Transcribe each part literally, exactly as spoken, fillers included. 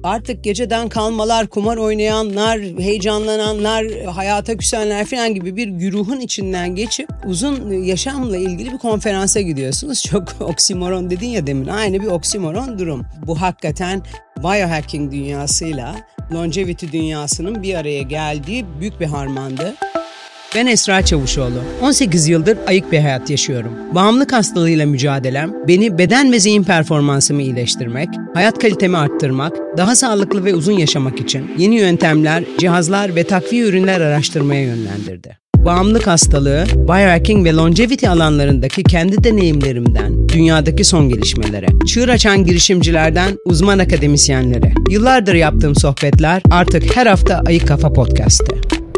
Artık geceden kalmalar, kumar oynayanlar, heyecanlananlar, hayata küsenler falan gibi bir güruhun içinden geçip uzun yaşamla ilgili bir konferansa gidiyorsunuz. Çok oksimoron dedin ya demin. Aynı bir oksimoron durum. Bu hakikaten biohacking dünyasıyla longevity dünyasının bir araya geldiği büyük bir harmandı. Ben Esra Çavuşoğlu. on sekiz yıldır ayık bir hayat yaşıyorum. Bağımlılık hastalığıyla mücadelem, beni beden ve zihin performansımı iyileştirmek, hayat kalitemi arttırmak, daha sağlıklı ve uzun yaşamak için yeni yöntemler, cihazlar ve takviye ürünler araştırmaya yönlendirdi. Bağımlılık hastalığı, biohacking ve longevity alanlarındaki kendi deneyimlerimden dünyadaki son gelişmelere, çığır açan girişimcilerden uzman akademisyenlere, yıllardır yaptığım sohbetler artık her hafta Ayık Kafa Podcast'te.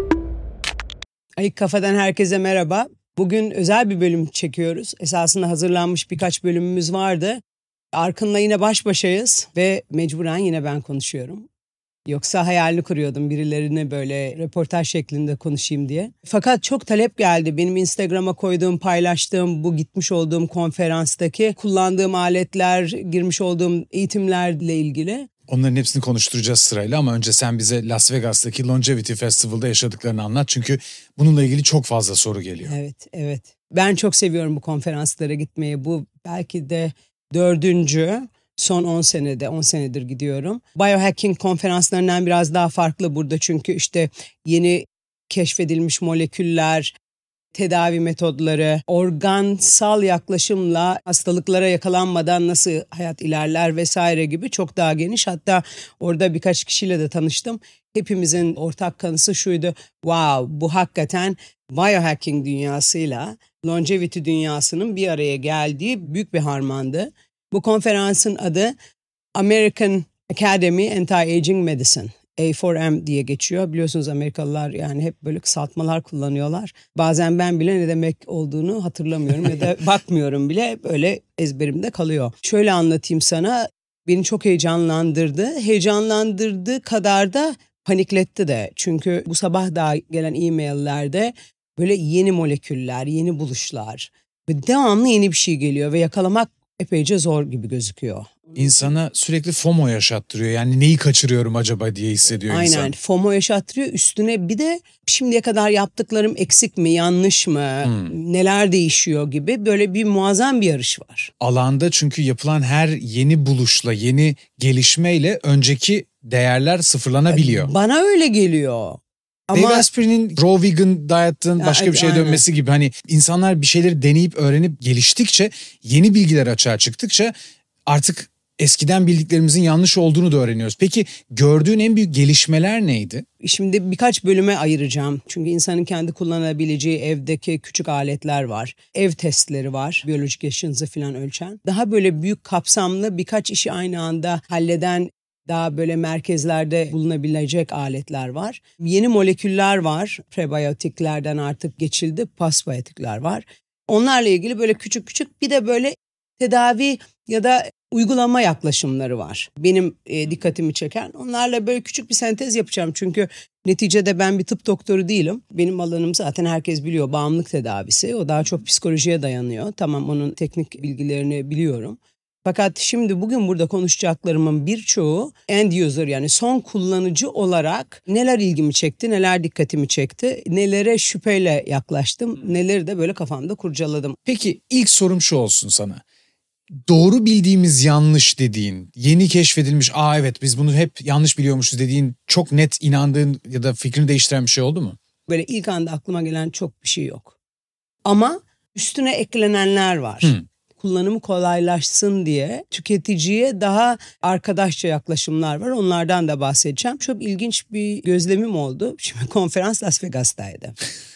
Ayık Kafa'dan herkese merhaba. Bugün özel bir bölüm çekiyoruz. Esasında hazırlanmış birkaç bölümümüz vardı. Arkın'la yine baş başayız ve mecburen yine ben konuşuyorum. Yoksa hayalini kuruyordum birilerine böyle röportaj şeklinde konuşayım diye. Fakat çok talep geldi. Benim Instagram'a koyduğum, paylaştığım, bu gitmiş olduğum konferanstaki kullandığım aletler, girmiş olduğum eğitimlerle ilgili. Onların hepsini konuşturacağız sırayla ama önce sen bize Las Vegas'taki Longevity Festival'da yaşadıklarını anlat. Çünkü bununla ilgili çok fazla soru geliyor. Evet, evet. Ben çok seviyorum bu konferanslara gitmeyi. Bu belki de dördüncü, son on senede, on senedir gidiyorum. Biohacking konferanslarından biraz daha farklı burada. Çünkü işte yeni keşfedilmiş moleküller, tedavi metodları, organsal yaklaşımla hastalıklara yakalanmadan nasıl hayat ilerler vesaire gibi çok daha geniş. Hatta orada birkaç kişiyle de tanıştım. Hepimizin ortak kanısı şuydu. Wow, bu hakikaten biohacking dünyasıyla longevity dünyasının bir araya geldiği büyük bir harmandı. Bu konferansın adı American Academy Anti-Aging Medicine. A four M diye geçiyor. Biliyorsunuz Amerikalılar yani hep böyle kısaltmalar kullanıyorlar. Bazen ben bile ne demek olduğunu hatırlamıyorum ya da bakmıyorum bile, böyle ezberimde kalıyor. Şöyle anlatayım sana, beni çok heyecanlandırdı. Heyecanlandırdığı kadar da panikletti de. Çünkü bu sabah daha gelen e-maillerde böyle yeni moleküller, yeni buluşlar ve devamlı yeni bir şey geliyor ve yakalamak epeyce zor gibi gözüküyor. İnsana sürekli FOMO yaşattırıyor. Yani neyi kaçırıyorum acaba diye hissediyor Aynen, insan. Aynen FOMO yaşattırıyor. Üstüne bir de şimdiye kadar yaptıklarım eksik mi, yanlış mı, hmm. neler değişiyor gibi böyle bir muazzam bir yarış var. Alanda çünkü yapılan her yeni buluşla, yeni gelişmeyle önceki değerler sıfırlanabiliyor. Bana öyle geliyor. Ama Dave Asprey'nin raw vegan diet'ın başka ya, bir şeye aynen. dönmesi gibi, hani insanlar bir şeyleri deneyip öğrenip geliştikçe, yeni bilgiler açığa çıktıkça artık eskiden bildiklerimizin yanlış olduğunu da öğreniyoruz. Peki gördüğün en büyük gelişmeler neydi? Şimdi birkaç bölüme ayıracağım. Çünkü insanın kendi kullanabileceği evdeki küçük aletler var. Ev testleri var. Biyolojik yaşınızı falan ölçen. Daha böyle büyük kapsamlı birkaç işi aynı anda halleden, daha böyle merkezlerde bulunabilecek aletler var. Yeni moleküller var. Prebiyotiklerden artık geçildi. Postbiyotikler var. Onlarla ilgili böyle küçük küçük bir de böyle tedavi ya da uygulama yaklaşımları var. Benim e, dikkatimi çeken. Onlarla böyle küçük bir sentez yapacağım. Çünkü neticede ben bir tıp doktoru değilim. Benim alanım zaten herkes biliyor, bağımlılık tedavisi. O daha çok psikolojiye dayanıyor. Tamam, onun teknik bilgilerini biliyorum. Fakat şimdi bugün burada konuşacaklarımın birçoğu end user, yani son kullanıcı olarak neler ilgimi çekti, neler dikkatimi çekti, nelere şüpheyle yaklaştım, neleri de böyle kafamda kurcaladım. Peki ilk sorum şu olsun sana. Doğru bildiğimiz yanlış dediğin, yeni keşfedilmiş, aa evet biz bunu hep yanlış biliyormuşuz dediğin, çok net inandığın ya da fikrini değiştiren bir şey oldu mu? Böyle ilk anda aklıma gelen çok bir şey yok. Ama üstüne eklenenler var. Hmm. Kullanımı kolaylaşsın diye tüketiciye daha arkadaşça yaklaşımlar var. Onlardan da bahsedeceğim. Çok ilginç bir gözlemim oldu. Şimdi konferans Las Vegas'taydı.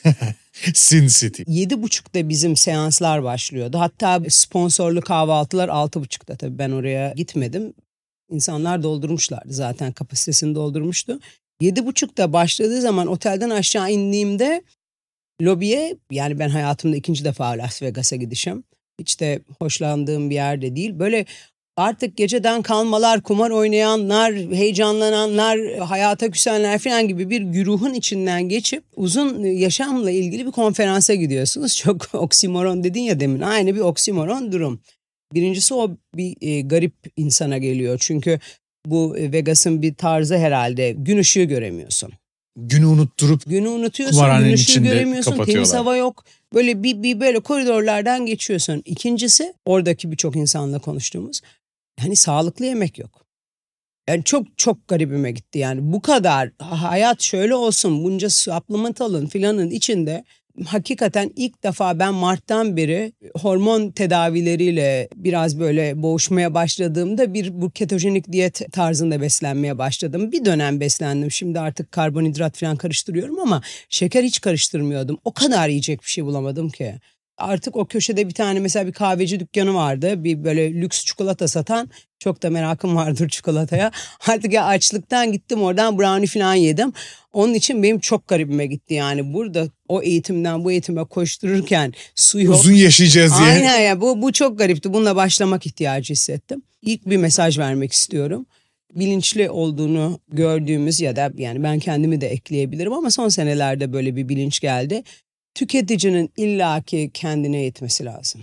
Sin City. Yedi buçukta bizim seanslar başlıyordu. Hatta sponsorlu kahvaltılar altı buçukta. Tabii ben oraya gitmedim. İnsanlar doldurmuşlardı zaten, kapasitesini doldurmuştu. Yedi buçukta başladığı zaman otelden aşağı indiğimde lobiye, yani ben hayatımda ikinci defa Las Vegas'a gidişim. Hiç de hoşlandığım bir yerde değil. Böyle artık geceden kalmalar, kumar oynayanlar, heyecanlananlar, hayata küsenler falan gibi bir güruhun içinden geçip uzun yaşamla ilgili bir konferansa gidiyorsunuz. Çok oksimoron dedin ya demin. Aynı bir oksimoron durum. Birincisi o bir e, garip insana geliyor. Çünkü Bu Vegas'ın bir tarzı herhalde. Gün ışığı göremiyorsun. Günü unutturup günü unutuyorsun, gün ışığı göremiyorsun, temiz hava yok. Böyle bir, bir böyle koridorlardan geçiyorsun. İkincisi, oradaki birçok insanla konuştuğumuz, hani sağlıklı yemek yok. Yani çok çok garibime gitti yani. Bu kadar hayat şöyle olsun, bunca supplement alın filanın içinde. Hakikaten ilk defa ben Mart'tan beri hormon tedavileriyle biraz böyle boğuşmaya başladığımda bir bu ketojenik diyet tarzında beslenmeye başladım. Bir dönem beslendim. Şimdi artık karbonhidrat falan karıştırıyorum ama şeker hiç karıştırmıyordum. O kadar yiyecek bir şey bulamadım ki. Artık o köşede bir tane mesela bir kahveci dükkanı vardı. Bir böyle lüks çikolata satan. Çok da merakım vardır çikolataya. Artık ya açlıktan gittim, oradan brownie falan yedim. Onun için benim çok garibime gitti yani. Burada o eğitimden bu eğitime koştururken su yok. Uzun yaşayacağız diye. Aynen ya, bu, bu çok garipti. Bununla başlamak ihtiyacı hissettim. İlk bir mesaj vermek istiyorum. Bilinçli olduğunu gördüğümüz ya da yani ben kendimi de ekleyebilirim ama son senelerde böyle bir bilinç geldi. Tüketicinin illaki kendine yetmesi lazım.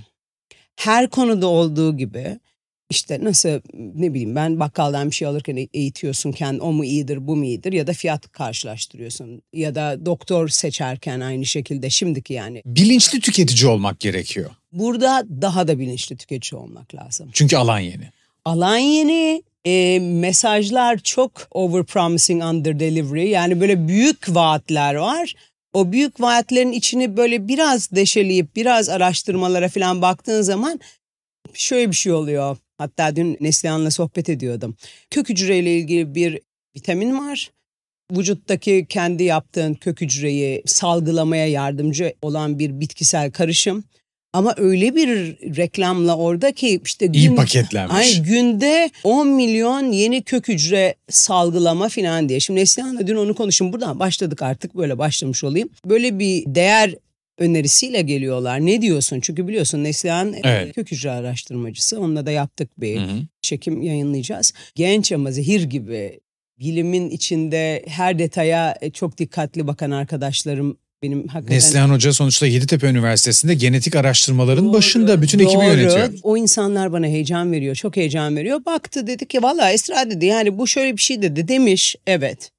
Her konuda olduğu gibi işte nasıl ne bileyim ben bakkaldan bir şey alırken eğitiyorsun kendini, o mu iyidir bu mu iyidir ya da fiyat karşılaştırıyorsun ya da doktor seçerken aynı şekilde şimdiki yani. Bilinçli tüketici olmak gerekiyor. Burada daha da bilinçli tüketici olmak lazım. Çünkü alan yeni. Alan yeni. E, mesajlar çok over promising under delivery, yani böyle büyük vaatler var. O büyük vaatlerin içini böyle biraz deşeleyip biraz araştırmalara falan baktığın zaman şöyle bir şey oluyor. Hatta dün Neslihan'la sohbet ediyordum. Kök hücreyle ilgili bir vitamin var. Vücuttaki kendi yaptığın kök hücreyi salgılamaya yardımcı olan bir bitkisel karışım. Ama öyle bir reklamla orada ki işte gün, İyi paketlenmiş. Ay, günde on milyon yeni kök hücre salgılama falan diye. Şimdi Neslihan'la dün onu konuştum. Buradan başladık, artık böyle başlamış olayım. Böyle bir değer önerisiyle geliyorlar. Ne diyorsun? Çünkü biliyorsun Neslihan evet. kök hücre araştırmacısı. Onunla da yaptık bir hı hı. çekim, yayınlayacağız. Genç ama zehir gibi, bilimin içinde her detaya çok dikkatli bakan arkadaşlarım. Benim hakikaten... Neslihan Hoca sonuçta Yeditepe Üniversitesi'nde genetik araştırmaların doğru, başında bütün doğru. ekibi yönetiyor. O insanlar bana heyecan veriyor, çok heyecan veriyor. Baktı, dedi ki valla Esra dedi, yani bu şöyle bir şey dedi, demiş. Evet.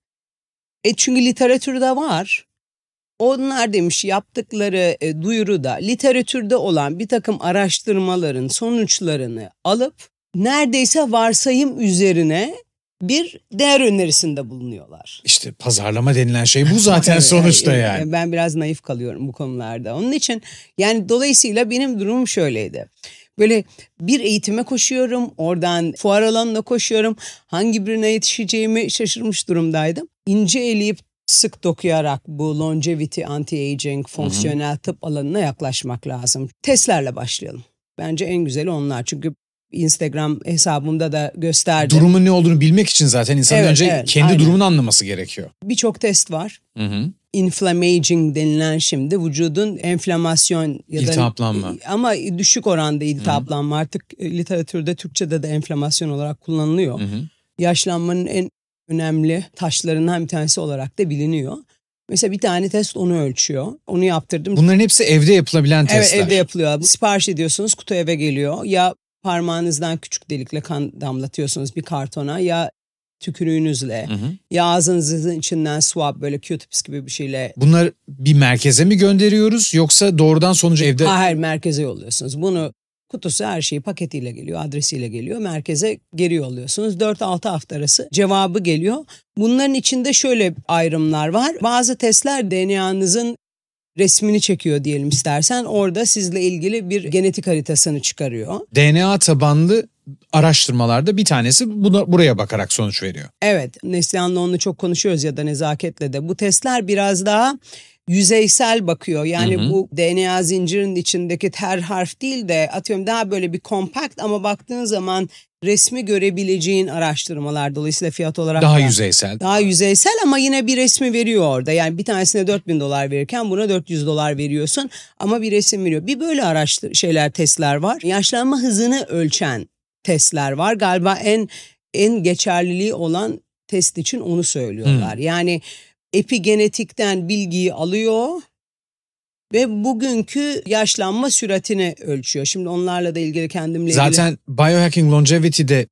E çünkü literatürde var. Onlar demiş yaptıkları e, duyuruda literatürde olan bir takım araştırmaların sonuçlarını alıp neredeyse varsayım üzerine bir değer önerisinde bulunuyorlar. İşte pazarlama denilen şey bu zaten sonuçta yani. Ben biraz naif kalıyorum bu konularda. Onun için yani dolayısıyla benim durumum şöyleydi. Böyle bir eğitime koşuyorum, oradan fuar alanına koşuyorum. Hangi birine yetişeceğimi şaşırmış durumdaydım. İnce eleyip sık dokuyarak bu longevity, anti-aging, fonksiyonel hı hı. tıp alanına yaklaşmak lazım. Testlerle başlayalım. Bence en güzeli onlar. Çünkü Instagram hesabımda da gösterdim. Durumun ne olduğunu bilmek için zaten insanın evet, önce evet, kendi aynen. durumunu anlaması gerekiyor. Birçok test var. Hı hı. Inflammaging denilen şimdi vücudun enflamasyon ya da iltihaplanma. Ama düşük oranda iltihaplanma. Hı hı. Artık literatürde Türkçe'de de enflamasyon olarak kullanılıyor. Hı hı. Yaşlanmanın en önemli taşlarından bir tanesi olarak da biliniyor. Mesela bir tane test onu ölçüyor. Onu yaptırdım. Bunların hepsi evde yapılabilen testler. Evet, evde yapılıyor. Sipariş ediyorsunuz, kutu eve geliyor. Ya parmağınızdan küçük delikle kan damlatıyorsunuz bir kartona, ya tükürüğünüzle, hı hı. ya ağzınızın içinden swab, böyle Q-tips gibi bir şeyle. Bunlar bir merkeze mi gönderiyoruz yoksa doğrudan sonucu evde? Hayır, merkeze yolluyorsunuz. Bunu kutusu her şeyi paketiyle geliyor, adresiyle geliyor. Merkeze geri yolluyorsunuz. dört altı hafta arası cevabı geliyor. Bunların içinde şöyle ayrımlar var. Bazı testler D N A'nızın resmini çekiyor diyelim istersen. Orada sizle ilgili bir genetik haritasını çıkarıyor. D N A tabanlı araştırmalarda bir tanesi buna, buraya bakarak sonuç veriyor. Evet, Neslihan'la onunla çok konuşuyoruz ya da Nezaket'le de. Bu testler biraz daha yüzeysel bakıyor. Yani hı hı. bu D N A zincirinin içindeki her harf değil de atıyorum daha böyle bir kompakt ama baktığın zaman resmi görebileceğin araştırmalar, dolayısıyla fiyat olarak daha da, yüzeysel. Daha yüzeysel ama yine bir resmi veriyor orada. Yani bir tanesine dört bin dolar verirken buna dört yüz dolar veriyorsun ama bir resim veriyor. Bir böyle araştır şeyler, testler var. Yaşlanma hızını ölçen testler var. Galiba en en geçerliliği olan test için onu söylüyorlar. Hmm. Yani epigenetikten bilgiyi alıyor ve bugünkü yaşlanma süratini ölçüyor. Şimdi onlarla da ilgili kendimle ilgili. Zaten Biohacking Longevity'de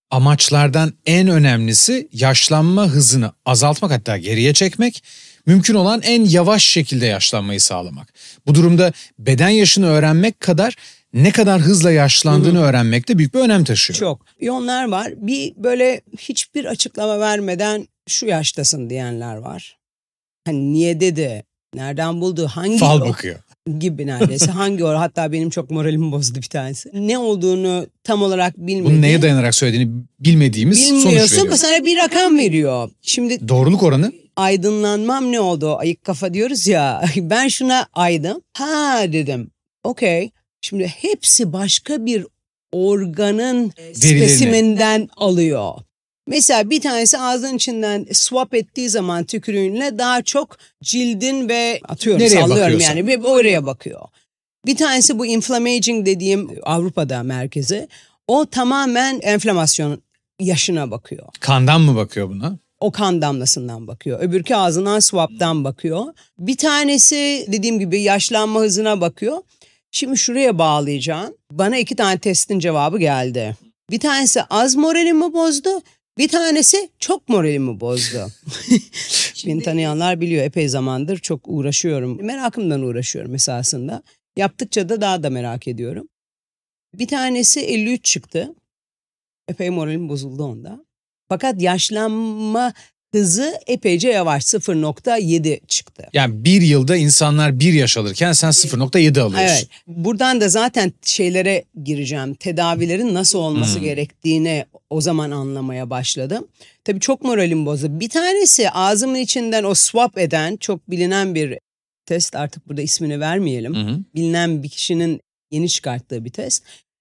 amaçlardan en önemlisi yaşlanma hızını azaltmak, hatta geriye çekmek. Mümkün olan en yavaş şekilde yaşlanmayı sağlamak. Bu durumda beden yaşını öğrenmek kadar ne kadar hızla yaşlandığını hı hı. öğrenmek de büyük bir önem taşıyor. Çok. Yönler var. Bir böyle hiçbir açıklama vermeden şu yaştasın diyenler var. Hani niye dedi, nereden buldu, hangi fal o, bakıyor gibi neredeyse hangi or hatta benim çok moralimi bozdu bir tanesi. Ne olduğunu tam olarak bilmediği. Bunun neye dayanarak söylediğini bilmediğimiz sonuç veriyor. Bilmiyorsun, sana bir rakam veriyor. Şimdi doğruluk oranı? Aydınlanmam ne oldu? Ayık kafa diyoruz ya. Ben şuna aydım. Ha dedim. Okey. Şimdi hepsi başka bir organın spesimeninden alıyor. Mesela bir tanesi ağzın içinden swap ettiği zaman tükürüğünle daha çok cildin ve atıyorum nereye sallıyorum yani bir oraya bakıyor. Bir tanesi bu inflammaging dediğim Avrupa'da merkezi. O tamamen enflamasyon yaşına bakıyor. Kandan mı bakıyor buna? O kan damlasından bakıyor. Öbürkü ağzından swap'tan bakıyor. Bir tanesi dediğim gibi yaşlanma hızına bakıyor. Şimdi şuraya bağlayacağım. Bana iki tane testin cevabı geldi. Bir tanesi az moralimi bozdu. Bir tanesi çok moralimi bozdu. Beni tanıyanlar biliyor, epey zamandır çok uğraşıyorum. Merakımdan uğraşıyorum esasında. Yaptıkça da daha da merak ediyorum. Bir tanesi elli üç çıktı. Epey moralim bozuldu onda. Fakat yaşlanma hızı epeyce yavaş, sıfır nokta yedi çıktı. Yani bir yılda insanlar bir yaş alırken sen sıfır nokta yedi alıyorsun. Evet. Buradan da zaten şeylere gireceğim. Tedavilerin nasıl olması hmm. gerektiğini o zaman anlamaya başladım. Tabii çok moralim bozdu. Bir tanesi ağzımın içinden o swap eden çok bilinen bir test. Artık burada ismini vermeyelim. Hmm. Bilinen bir kişinin yeni çıkarttığı bir test.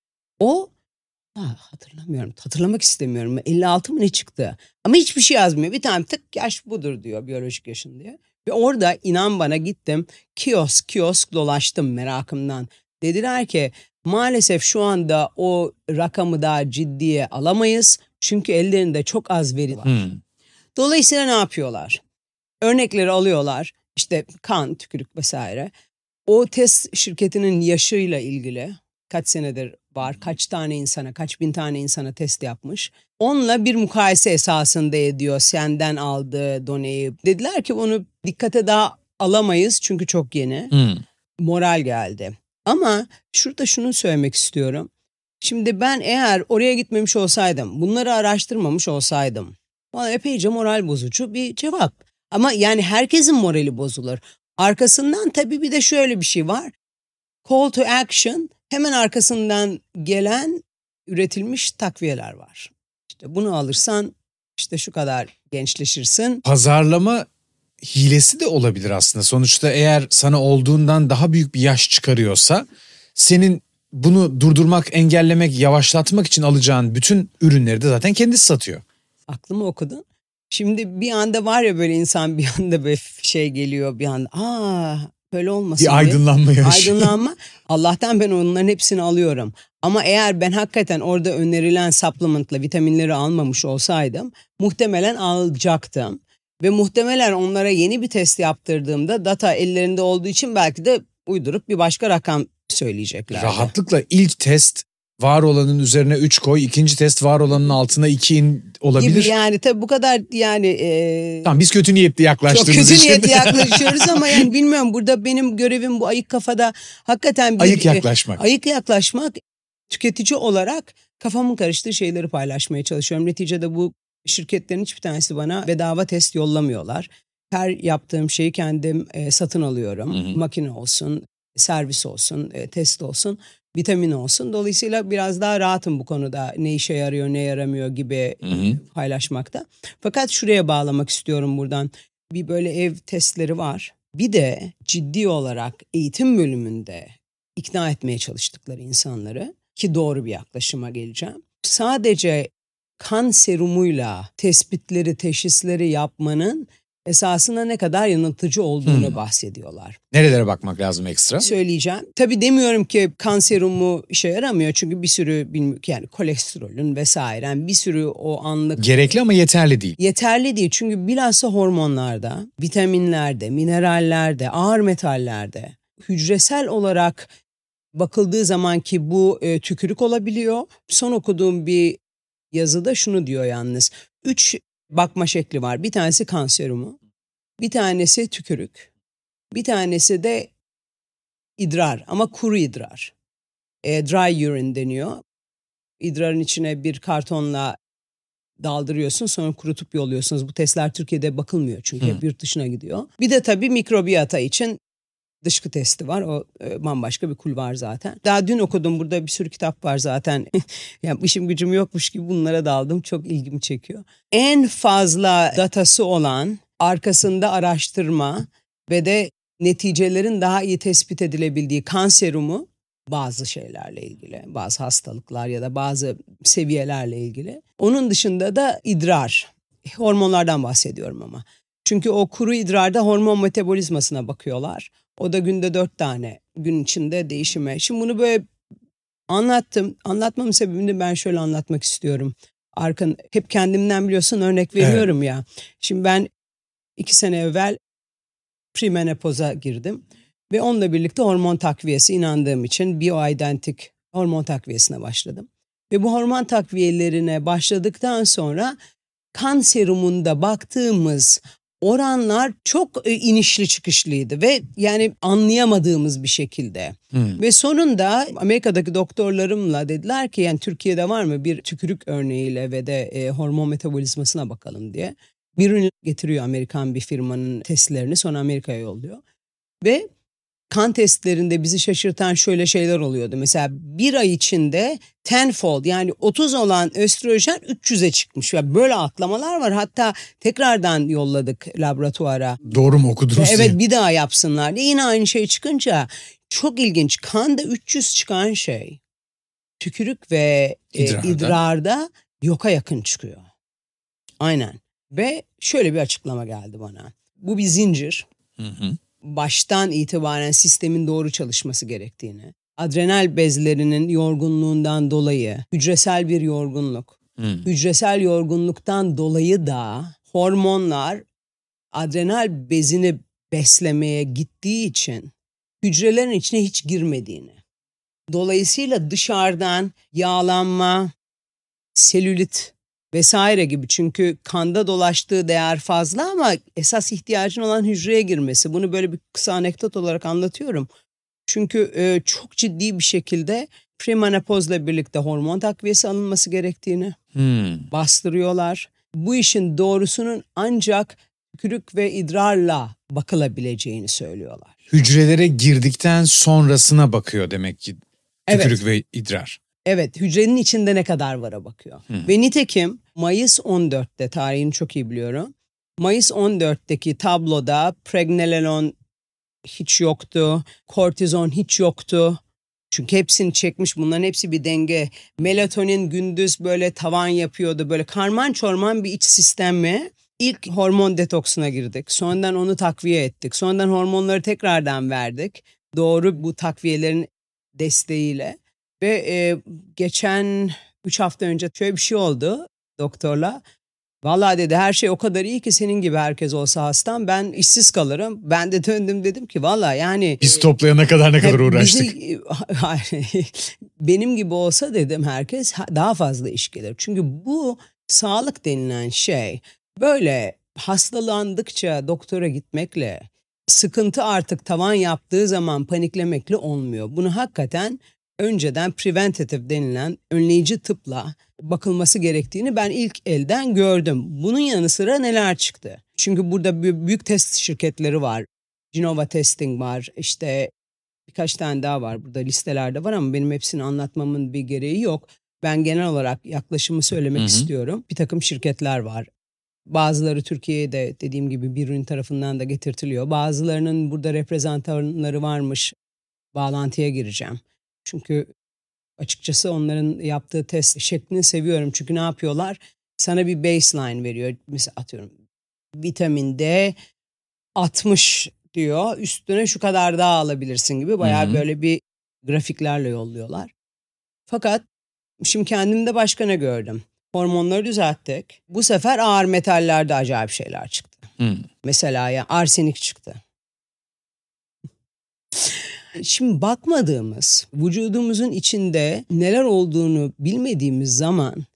O Ha, hatırlamıyorum. Hatırlamak istemiyorum. elli altı mı ne çıktı? Ama hiçbir şey yazmıyor. Bir tane tık yaş budur diyor, biyolojik yaşın diye. Ve orada inan bana gittim. Kiosk kiosk dolaştım merakımdan. Dediler ki maalesef şu anda o rakamı daha ciddiye alamayız. Çünkü ellerinde çok az veri var. Hmm. Dolayısıyla ne yapıyorlar? Örnekleri alıyorlar. İşte kan, tükürük vesaire. O test şirketinin yaşıyla ilgili kaç senedir var, kaç tane insana, kaç bin tane insana test yapmış. Onunla bir mukayese esasında ediyor senden aldığı doneyi. Dediler ki onu dikkate daha alamayız çünkü çok yeni. Hmm. Moral geldi. Ama şurada şunu söylemek istiyorum. Şimdi ben eğer oraya gitmemiş olsaydım, bunları araştırmamış olsaydım, bana epeyce moral bozucu bir cevap. Ama yani herkesin morali bozulur. Arkasından tabii bir de şöyle bir şey var. Call to action, hemen arkasından gelen üretilmiş takviyeler var. İşte bunu alırsan işte şu kadar gençleşirsin. Pazarlama hilesi de olabilir aslında. Sonuçta eğer sana olduğundan daha büyük bir yaş çıkarıyorsa senin bunu durdurmak, engellemek, yavaşlatmak için alacağın bütün ürünleri de zaten kendisi satıyor. Aklımı okudun. Şimdi bir anda var ya böyle insan bir anda bir şey geliyor bir anda. Aa böyle olmasın bir aydınlanma diye. yaşıyor. Aydınlanma. Allah'tan ben onların hepsini alıyorum. Ama eğer ben hakikaten orada önerilen supplement'la vitaminleri almamış olsaydım muhtemelen alacaktım. Ve muhtemelen onlara yeni bir test yaptırdığımda data ellerinde olduğu için belki de uydurup bir başka rakam söyleyeceklerdi. Rahatlıkla ilk test var olanın üzerine üç koy, ikinci test var olanın altına iki in olabilir. Gibi yani tabii bu kadar yani. E, tamam biz kötü niyetli yaklaştığımız Çok kötü için. niyetli yaklaşıyoruz ama yani bilmiyorum burada benim görevim bu ayık kafada hakikaten bir. Ayık yaklaşmak. E, ayık yaklaşmak, tüketici olarak kafamın karıştığı şeyleri paylaşmaya çalışıyorum. Neticede bu şirketlerin hiçbir tanesi bana bedava test yollamıyorlar. Her yaptığım şeyi kendim e, satın alıyorum. Hı hı. Makine olsun, servis olsun, e, test olsun. Vitamin olsun. Dolayısıyla biraz daha rahatım bu konuda. Ne işe yarıyor, ne yaramıyor gibi hı hı. paylaşmakta. Fakat şuraya bağlamak istiyorum buradan. Bir böyle ev testleri var. Bir de ciddi olarak eğitim bölümünde ikna etmeye çalıştıkları insanları, ki doğru bir yaklaşıma geleceğim. Sadece kan serumuyla tespitleri, teşhisleri yapmanın esasında ne kadar yanıltıcı olduğunu hmm. bahsediyorlar. Nerelere bakmak lazım ekstra? Söyleyeceğim. Tabii demiyorum ki kan serumu işe yaramıyor. Çünkü bir sürü yani kolesterolün vesaire bir sürü o anlık. Gerekli ama yeterli değil. Yeterli değil. Çünkü bilhassa hormonlarda, vitaminlerde, minerallerde, ağır metallerde hücresel olarak bakıldığı zaman ki bu e, tükürük olabiliyor. Son okuduğum bir yazıda şunu diyor yalnız. Üç bakma şekli var. Bir tanesi kan serumu, bir tanesi tükürük, bir tanesi de idrar ama kuru idrar. E, dry urine deniyor. İdrarın içine bir kartonla daldırıyorsun, sonra kurutup yolluyorsunuz. Bu testler Türkiye'de bakılmıyor çünkü hep yurt dışına gidiyor. Bir de tabii mikrobiyata için dışkı testi var. O e, bambaşka bir kulvar zaten. Daha dün okudum, burada bir sürü kitap var zaten. Yani işim gücüm yokmuş gibi bunlara daldım. Çok ilgimi çekiyor. En fazla datası olan, arkasında araştırma ve de neticelerin daha iyi tespit edilebildiği kan serumu, bazı şeylerle ilgili, bazı hastalıklar ya da bazı seviyelerle ilgili. Onun dışında da idrar, hormonlardan bahsediyorum ama. Çünkü o kuru idrarda hormon metabolizmasına bakıyorlar. O da günde dört tane, gün içinde değişime. Şimdi bunu böyle anlattım. Anlatmamın sebebini ben şöyle anlatmak istiyorum. Arkın, hep kendimden biliyorsun örnek veriyorum evet. ya. Şimdi ben iki sene evvel premenopoza girdim. Ve onunla birlikte hormon takviyesi, inandığım için bioidentik hormon takviyesine başladım. Ve bu hormon takviyelerine başladıktan sonra kan serumunda baktığımız oranlar çok inişli çıkışlıydı ve yani anlayamadığımız bir şekilde. Hmm. Ve sonunda Amerika'daki doktorlarımla dediler ki yani Türkiye'de var mı bir tükürük örneğiyle ve de e, hormon metabolizmasına bakalım diye. Bir ürün getiriyor Amerikan bir firmanın testlerini, sonra Amerika'ya yolluyor. Ve kan testlerinde bizi şaşırtan şöyle şeyler oluyordu. Mesela bir ay içinde tenfold yani otuz olan östrojen üç yüze çıkmış. Yani böyle atlamalar var. Hatta tekrardan yolladık laboratuvara. Doğru mu okudunuz? Evet diye. Bir daha yapsınlar diye. Yine aynı şey çıkınca çok ilginç. Kanda üç yüz çıkan şey tükürük ve idrarda, e, idrarda yoka yakın çıkıyor. Aynen. Ve şöyle bir açıklama geldi bana. Bu bir zincir. Hı hı. Baştan itibaren sistemin doğru çalışması gerektiğini, adrenal bezlerinin yorgunluğundan dolayı hücresel bir yorgunluk, hmm. hücresel yorgunluktan dolayı da hormonlar adrenal bezini beslemeye gittiği için hücrelerin içine hiç girmediğini, dolayısıyla dışarıdan yağlanma, selülit vesaire gibi, çünkü kanda dolaştığı değer fazla ama esas ihtiyacın olan hücreye girmesi. Bunu böyle bir kısa anekdot olarak anlatıyorum. Çünkü e, çok ciddi bir şekilde premenopozla birlikte hormon takviyesi alınması gerektiğini hmm. bastırıyorlar. Bu işin doğrusunun ancak tükürük ve idrarla bakılabileceğini söylüyorlar. Hücrelere girdikten sonrasına bakıyor demek ki tükürük evet. ve idrar. Evet, hücrenin içinde ne kadar vara bakıyor. Hmm. Ve nitekim Mayıs on dörtte, tarihini çok iyi biliyorum. Mayıs on dörtteki tabloda pregnenolon hiç yoktu, kortizon hiç yoktu. Çünkü hepsini çekmiş, bunların hepsi bir denge. Melatonin gündüz böyle tavan yapıyordu, böyle karman çorman bir iç sistemi. İlk hormon detoksuna girdik, sonradan onu takviye ettik, sonradan hormonları tekrardan verdik. Doğru bu takviyelerin desteğiyle. Ve e, geçen üç hafta önce şöyle bir şey oldu doktorla. Vallahi dedi her şey o kadar iyi ki senin gibi herkes olsa hastam ben işsiz kalırım. Ben de döndüm dedim ki vallahi yani. Biz toplayana kadar ne kadar uğraştık. Bizi, benim gibi olsa dedim herkes daha fazla iş gelir. Çünkü bu sağlık denilen şey böyle hastalandıkça doktora gitmekle, sıkıntı artık tavan yaptığı zaman paniklemekle olmuyor. Bunu hakikaten önceden preventative denilen önleyici tıpla bakılması gerektiğini ben ilk elden gördüm. Bunun yanı sıra neler çıktı? Çünkü burada büyük test şirketleri var. Genova Testing var. İşte birkaç tane daha var. Burada listelerde var ama benim hepsini anlatmamın bir gereği yok. Ben genel olarak yaklaşımı söylemek hı hı. istiyorum. Bir takım şirketler var. Bazıları Türkiye'de dediğim gibi bir ürün tarafından da getirtiliyor. Bazılarının burada reprezentanları varmış. Bağlantıya gireceğim. Çünkü açıkçası onların yaptığı test şeklini seviyorum. Çünkü ne yapıyorlar? Sana bir baseline veriyor. Mesela atıyorum vitamin D altmış diyor. Üstüne şu kadar daha alabilirsin gibi. Bayağı Hı-hı. böyle bir grafiklerle yolluyorlar. Fakat şimdi kendimde başka ne gördüm? Hormonları düzelttik. Bu sefer ağır metallerde acayip şeyler çıktı. Hı. Mesela ya arsenik çıktı. Şimdi bakmadığımız, vücudumuzun içinde neler olduğunu bilmediğimiz zaman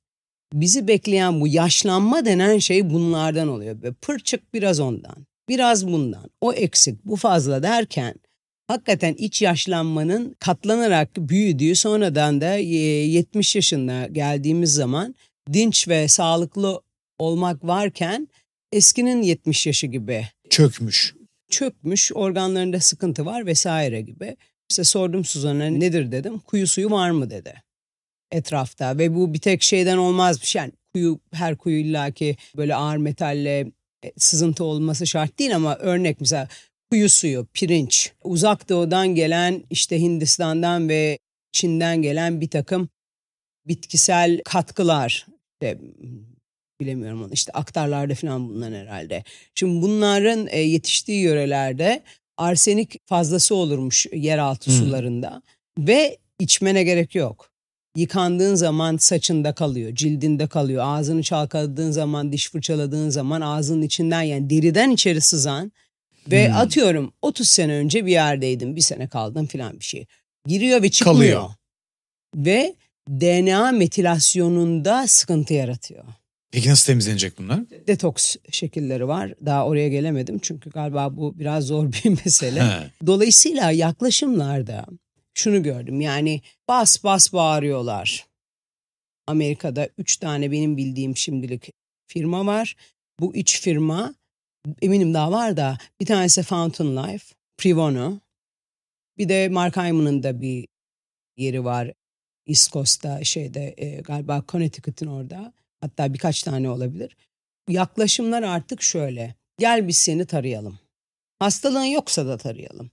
bizi bekleyen bu yaşlanma denen şey bunlardan oluyor. Böyle pırçık biraz ondan, biraz bundan, o eksik, bu fazla derken hakikaten iç yaşlanmanın katlanarak büyüdüğü, sonradan da yetmiş yaşına geldiğimiz zaman dinç ve sağlıklı olmak varken eskinin yetmiş yaşı gibi. Çökmüş. Çökmüş, organlarında sıkıntı var vesaire gibi. İşte sordum Suzan'a, nedir dedim. Kuyu suyu var mı dedi etrafta ve bu bir tek şeyden olmazmış. Yani kuyu, her kuyu illaki böyle ağır metalle sızıntı olması şart değil ama örnek mesela kuyu suyu, pirinç, uzak doğudan gelen, işte Hindistan'dan ve Çin'den gelen bir takım bitkisel katkılar, işte, bilemiyorum onu, işte aktarlarda falan bulunan herhalde. Şimdi bunların yetiştiği yörelerde arsenik fazlası olurmuş yeraltı hmm. sularında ve içmene gerek yok. Yıkandığın zaman saçında kalıyor, cildinde kalıyor. Ağzını çalkaladığın zaman, diş fırçaladığın zaman ağzının içinden, yani deriden içeri sızan ve hmm. atıyorum otuz sene önce bir yerdeydim, bir sene kaldım falan bir şey. Giriyor ve çıkmıyor. Kalıyor. Ve D N A metilasyonunda sıkıntı yaratıyor. Peki nasıl temizlenecek bunlar? Detoks şekilleri var. Daha oraya gelemedim çünkü galiba bu biraz zor bir mesele. He. Dolayısıyla yaklaşımlarda şunu gördüm, yani bas bas bağırıyorlar. Amerika'da üç tane benim bildiğim şimdilik firma var. Bu üç firma, eminim daha var da, bir tanesi Fountain Life, Privono, bir de Mark Hyman'ın da bir yeri var East Coast'ta, şeyde e, galiba Connecticut'ın orada. Hatta birkaç tane olabilir. Yaklaşımlar artık şöyle. Gel biz seni tarayalım. Hastalığın yoksa da tarayalım.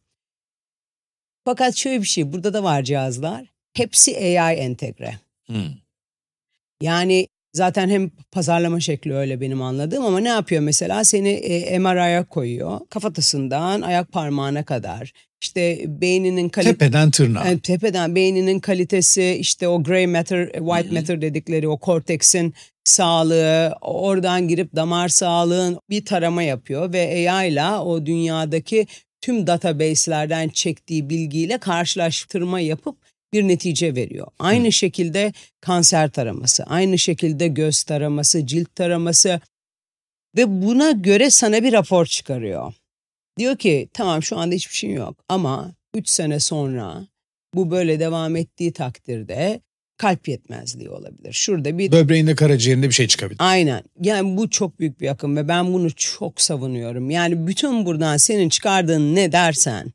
Fakat şöyle bir şey, burada da var cihazlar. Hepsi A I entegre. Hmm. Yani zaten hem pazarlama şekli öyle benim anladığım, ama ne yapıyor mesela? Seni e, M R I'ye koyuyor. Kafatasından ayak parmağına kadar. İşte beyninin kalitesi. Tepeden tırnağa. Yani tepeden beyninin kalitesi, işte o gray matter, white hmm. matter dedikleri o korteksin sağlığı, oradan girip damar sağlığın bir tarama yapıyor ve A I ile o dünyadaki tüm database'lerden çektiği bilgiyle karşılaştırma yapıp bir netice veriyor. Aynı hmm. şekilde kanser taraması, aynı şekilde göz taraması, cilt taraması ve buna göre sana bir rapor çıkarıyor. Diyor ki tamam, şu anda hiçbir şey yok ama üç sene sonra bu böyle devam ettiği takdirde kalp yetmezliği olabilir. Şurada bir... Böbreğinde, karaciğerinde bir şey çıkabilir. Aynen. Yani bu çok büyük bir akım ve ben bunu çok savunuyorum. Yani bütün buradan senin çıkardığın ne dersen,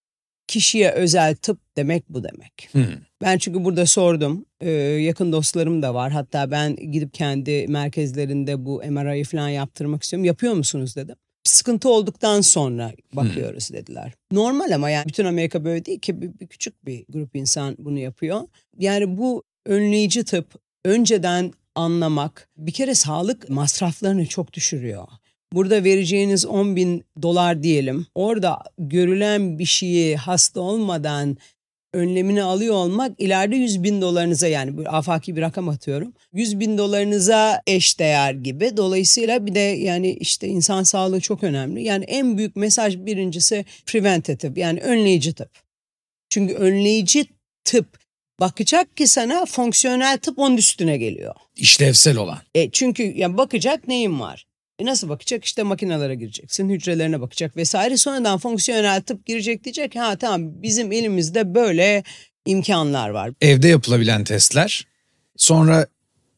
kişiye özel tıp demek bu demek. Hmm. Ben çünkü burada sordum. Ee, yakın dostlarım da var. Hatta ben gidip kendi merkezlerinde bu M R I'yi falan yaptırmak istiyorum. Yapıyor musunuz dedim. Sıkıntı olduktan sonra bakıyoruz hmm. dediler. Normal ama yani bütün Amerika böyle değil ki, bir, bir küçük bir grup insan bunu yapıyor. Yani bu önleyici tıp, önceden anlamak bir kere sağlık masraflarını çok düşürüyor. Burada vereceğiniz on bin dolar diyelim, orada görülen bir şeyi hasta olmadan önlemini alıyor olmak ileride yüz bin dolarınıza, yani bir afaki bir rakam atıyorum, yüz bin dolarınıza eşdeğer gibi. Dolayısıyla bir de yani işte insan sağlığı çok önemli. Yani en büyük mesaj birincisi preventative, yani önleyici tıp. Çünkü önleyici tıp bakacak ki sana, fonksiyonel tıp onun üstüne geliyor. İşlevsel olan. E çünkü yani bakacak neyin var? E nasıl bakacak? İşte makinelere gireceksin, hücrelerine bakacak vesaire. Sonradan fonksiyonel tıp girecek, diyecek ha tamam, bizim elimizde böyle imkanlar var. Evde yapılabilen testler, sonra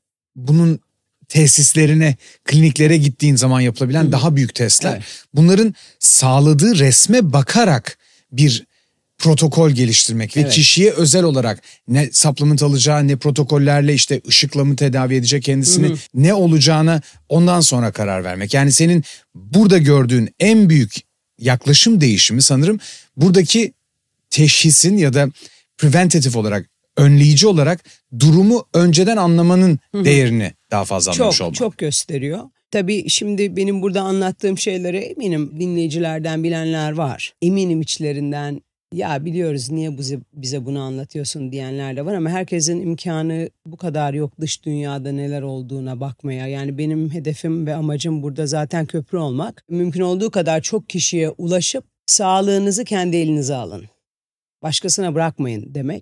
bunun tesislerine, kliniklere gittiğin zaman yapılabilen Hı-hı. daha büyük testler. Evet. Bunların sağladığı resme bakarak bir protokol geliştirmek ve evet. kişiye özel olarak ne supplement alacağı, ne protokollerle işte ışıkla mı tedavi edecek kendisini, hı hı. ne olacağına ondan sonra karar vermek. Yani senin burada gördüğün en büyük yaklaşım değişimi sanırım buradaki teşhisin ya da preventative olarak, önleyici olarak durumu önceden anlamanın hı hı. değerini daha fazla anlamış çok, olmak. Çok gösteriyor. Tabii şimdi benim burada anlattığım şeyleri eminim dinleyicilerden bilenler var. Eminim içlerinden ya biliyoruz niye bize, bize bunu anlatıyorsun diyenler de var, ama herkesin imkanı bu kadar yok dış dünyada neler olduğuna bakmaya. Yani benim hedefim ve amacım burada zaten köprü olmak. Mümkün olduğu kadar çok kişiye ulaşıp sağlığınızı kendi elinize alın, başkasına bırakmayın demek.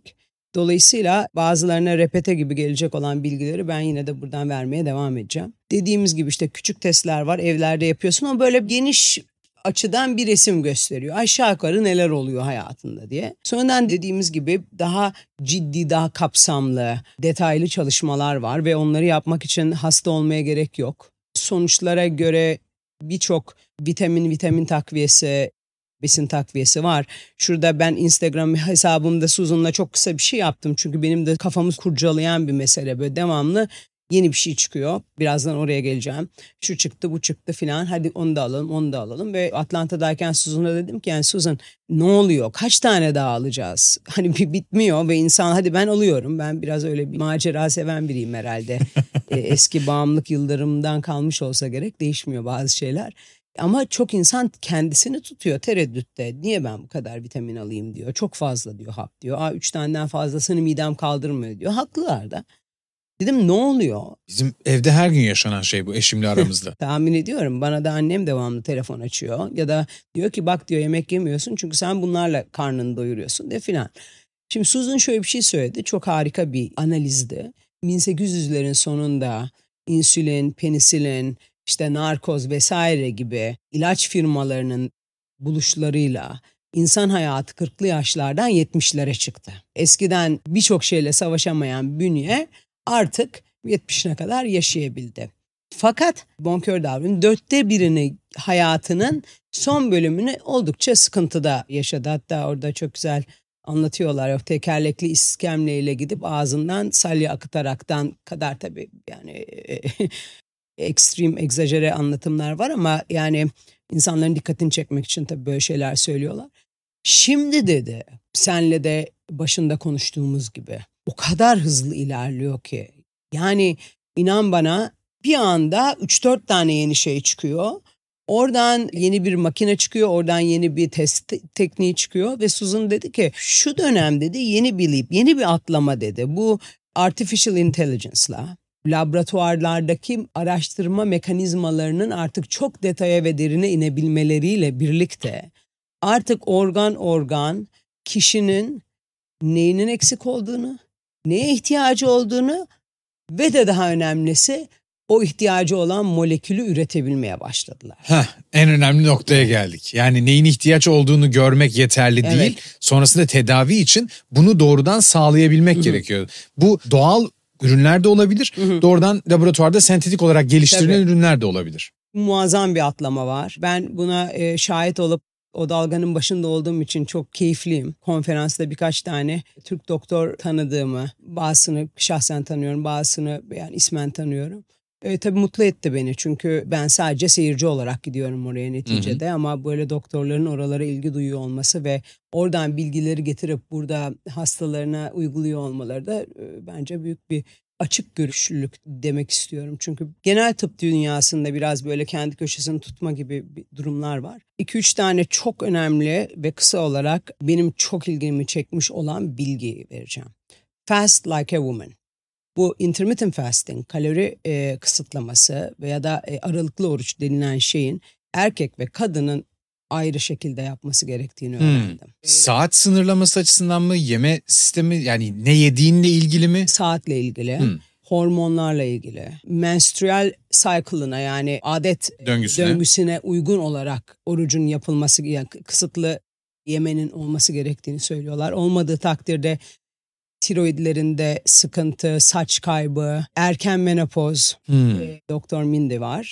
Dolayısıyla bazılarına repete gibi gelecek olan bilgileri ben yine de buradan vermeye devam edeceğim. Dediğimiz gibi işte küçük testler var, evlerde yapıyorsun ama böyle geniş açıdan bir resim gösteriyor. Aşağı yukarı neler oluyor hayatında diye. Sonradan dediğimiz gibi daha ciddi, daha kapsamlı, detaylı çalışmalar var ve onları yapmak için hasta olmaya gerek yok. Sonuçlara göre birçok vitamin, vitamin takviyesi, besin takviyesi var. Şurada ben Instagram hesabımda Susan'la çok kısa bir şey yaptım. Çünkü benim de kafamı kurcalayan bir mesele, böyle devamlı yeni bir şey çıkıyor. Birazdan oraya geleceğim. Şu çıktı, bu çıktı filan. Hadi onu da alalım, onu da alalım. Ve Atlanta'dayken Susan'a dedim ki yani Susan ne oluyor? Kaç tane daha alacağız? Hani bir bitmiyor ve insan hadi ben alıyorum. Ben biraz öyle bir macera seven biriyim herhalde. e, eski bağımlılık yıllarımdan kalmış olsa gerek, değişmiyor bazı şeyler. Ama çok insan kendisini tutuyor tereddütte. Niye ben bu kadar vitamin alayım diyor. Çok fazla diyor hap diyor. Aa, üç taneden fazlasını midem kaldırmıyor diyor. Haklılar da. Dedim ne oluyor? Bizim evde her gün yaşanan şey bu eşimle aramızda. Tahmin ediyorum. Bana da annem devamlı telefon açıyor. Ya da diyor ki bak diyor yemek yemiyorsun çünkü sen bunlarla karnını doyuruyorsun de filan. Şimdi Susan şöyle bir şey söyledi. Çok harika bir analizdi. bin sekiz yüzlerin sonunda insülin, penisilin, işte narkoz vesaire gibi ilaç firmalarının buluşlarıyla insan hayatı kırklı yaşlardan yetmişlere çıktı. Eskiden birçok şeyle savaşamayan bünye artık yetmişine kadar yaşayabildi. Fakat bonkör davranın dörtte birini hayatının son bölümünü oldukça sıkıntıda yaşadı. Hatta orada çok güzel anlatıyorlar. O tekerlekli iskemleyle gidip ağzından salya akıtaraktan kadar tabii yani ekstrem, egzajere anlatımlar var ama yani insanların dikkatini çekmek için tabii böyle şeyler söylüyorlar. Şimdi dedi senle de başında konuştuğumuz gibi o kadar hızlı ilerliyor ki yani inan bana bir anda üç dört tane yeni şey çıkıyor. Oradan yeni bir makine çıkıyor, oradan yeni bir test tekniği çıkıyor ve Susan dedi ki şu dönem dedi yeni bir leap, yeni bir atlama dedi. Bu artificial intelligence'la laboratuvarlardaki araştırma mekanizmalarının artık çok detaya ve derine inebilmeleriyle birlikte artık organ organ kişinin neyinin eksik olduğunu, neye ihtiyacı olduğunu ve de daha önemlisi o ihtiyacı olan molekülü üretebilmeye başladılar. Heh, en önemli noktaya geldik. Yani neyin ihtiyaç olduğunu görmek yeterli değil. Evet. Sonrasında tedavi için bunu doğrudan sağlayabilmek Hı-hı. gerekiyor. Bu doğal ürünler de olabilir. Hı-hı. Doğrudan laboratuvarda sentetik olarak geliştirilen Tabii. ürünler de olabilir. Muazzam bir atlama var. Ben buna e, şahit olup o dalganın başında olduğum için çok keyifliyim. Konferansta birkaç tane Türk doktor tanıdığımı, bazısını şahsen tanıyorum, bazısını yani ismen tanıyorum. E, tabii mutlu etti beni çünkü ben sadece seyirci olarak gidiyorum oraya neticede. Hı hı. Ama böyle doktorların oralara ilgi duyuyor olması ve oradan bilgileri getirip burada hastalarına uyguluyor olmaları da e, bence büyük bir açık görüşlülük demek istiyorum. Çünkü genel tıp dünyasında biraz böyle kendi köşesini tutma gibi durumlar var. iki üç tane çok önemli ve kısa olarak benim çok ilgimi çekmiş olan bilgi vereceğim. Fast like a woman. Bu intermittent fasting, kalori e, kısıtlaması veya da e, aralıklı oruç denilen şeyin erkek ve kadının ayrı şekilde yapması gerektiğini öğrendim. Hmm. Saat sınırlaması açısından mı, yeme sistemi yani ne yediğinle ilgili mi? Saatle ilgili, hmm. hormonlarla ilgili, menstrual cycle'ına yani adet döngüsüne. döngüsüne uygun olarak orucun yapılması, yani kısıtlı yemenin olması gerektiğini söylüyorlar. Olmadığı takdirde tiroidlerinde sıkıntı, saç kaybı, erken menopoz, hmm. e, Doktor Mindy var.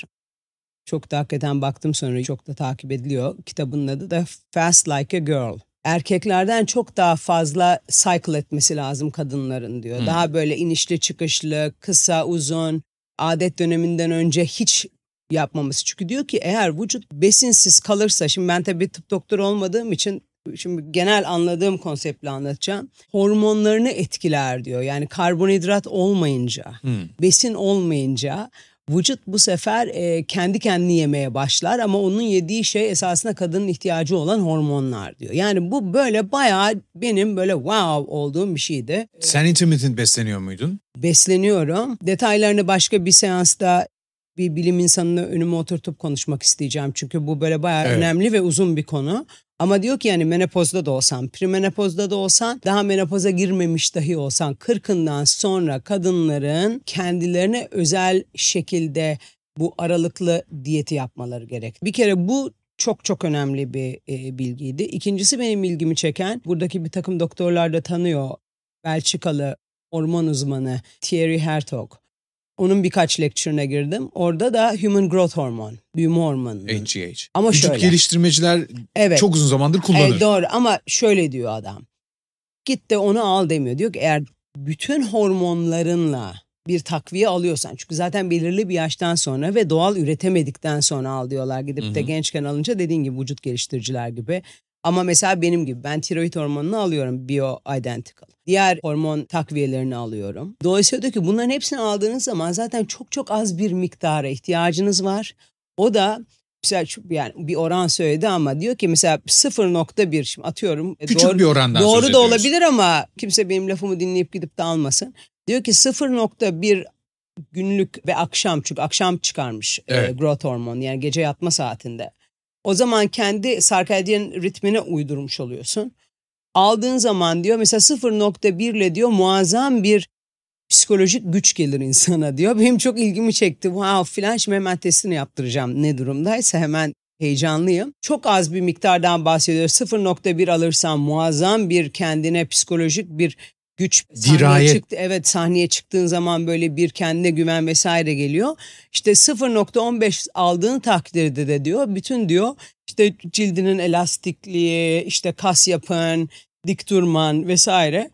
Çok da hakikaten baktım sonra çok da takip ediliyor. Kitabının adı da Fast Like a Girl. Erkeklerden çok daha fazla cycle etmesi lazım kadınların diyor. Hmm. Daha böyle inişli çıkışlı, kısa, uzun, adet döneminden önce hiç yapmaması. Çünkü diyor ki eğer vücut besinsiz kalırsa, şimdi ben tabii tıp doktoru olmadığım için şimdi genel anladığım konseptle anlatacağım. Hormonlarını etkiler diyor. Yani karbonhidrat olmayınca, hmm. besin olmayınca vücut bu sefer e, kendi kendini yemeye başlar ama onun yediği şey esasında kadının ihtiyacı olan hormonlar diyor. Yani bu böyle bayağı benim böyle wow olduğum bir şeydi. Sen intermittent besleniyor muydun? Besleniyorum. Detaylarını başka bir seansta bir bilim insanını önüme oturtup konuşmak isteyeceğim. Çünkü bu böyle bayağı evet. önemli ve uzun bir konu. Ama diyor ki yani menopozda da olsan, premenopozda da olsan, daha menopoza girmemiş dahi olsan kırkından sonra kadınların kendilerine özel şekilde bu aralıklı diyeti yapmaları gerek. Bir kere bu çok çok önemli bir e, bilgiydi. İkincisi benim ilgimi çeken, buradaki bir takım doktorlar da tanıyor. Belçikalı hormon uzmanı Thierry Hertog. Onun birkaç lecture'ına girdim. Orada da Human Growth Hormone, büyüme hormonu. H G H. Ama vücut şöyle, geliştirmeciler evet, çok uzun zamandır kullanır. Evet, doğru ama şöyle diyor adam. Git de onu al demiyor. Diyor ki eğer bütün hormonlarınla bir takviye alıyorsan, çünkü zaten belirli bir yaştan sonra ve doğal üretemedikten sonra al diyorlar. Gidip Hı-hı. de gençken alınca dediğin gibi vücut geliştiriciler gibi. Ama mesela benim gibi ben tiroid hormonunu alıyorum, bio-identical. Diğer hormon takviyelerini alıyorum. Dolayısıyla diyor ki bunların hepsini aldığınız zaman zaten çok çok az bir miktara ihtiyacınız var. O da mesela yani bir oran söyledi ama diyor ki mesela sıfır nokta bir, şimdi atıyorum. Küçük doğru, bir orandan doğru söz da ediyoruz. olabilir ama kimse benim lafımı dinleyip gidip de almasın. Diyor ki sıfır nokta bir günlük ve akşam, çünkü akşam çıkarmış evet. e, growth hormonu, yani gece yatma saatinde. O zaman kendi sarkadiyen ritmine uydurmuş oluyorsun. Aldığın zaman diyor mesela sıfır nokta bir ile diyor muazzam bir psikolojik güç gelir insana diyor. Benim çok ilgimi çekti. Wow filan, şimdi hemen testini yaptıracağım ne durumdaysa, hemen heyecanlıyım. Çok az bir miktardan bahsediyor. sıfır nokta bir alırsan muazzam bir kendine psikolojik bir güç, sahneye çıktı. Evet, sahneye çıktığın zaman böyle bir kendine güven vesaire geliyor. İşte sıfır nokta on beş aldığın takdirde de diyor bütün diyor işte cildinin elastikliği, işte kas yapın, dik durman vesaire.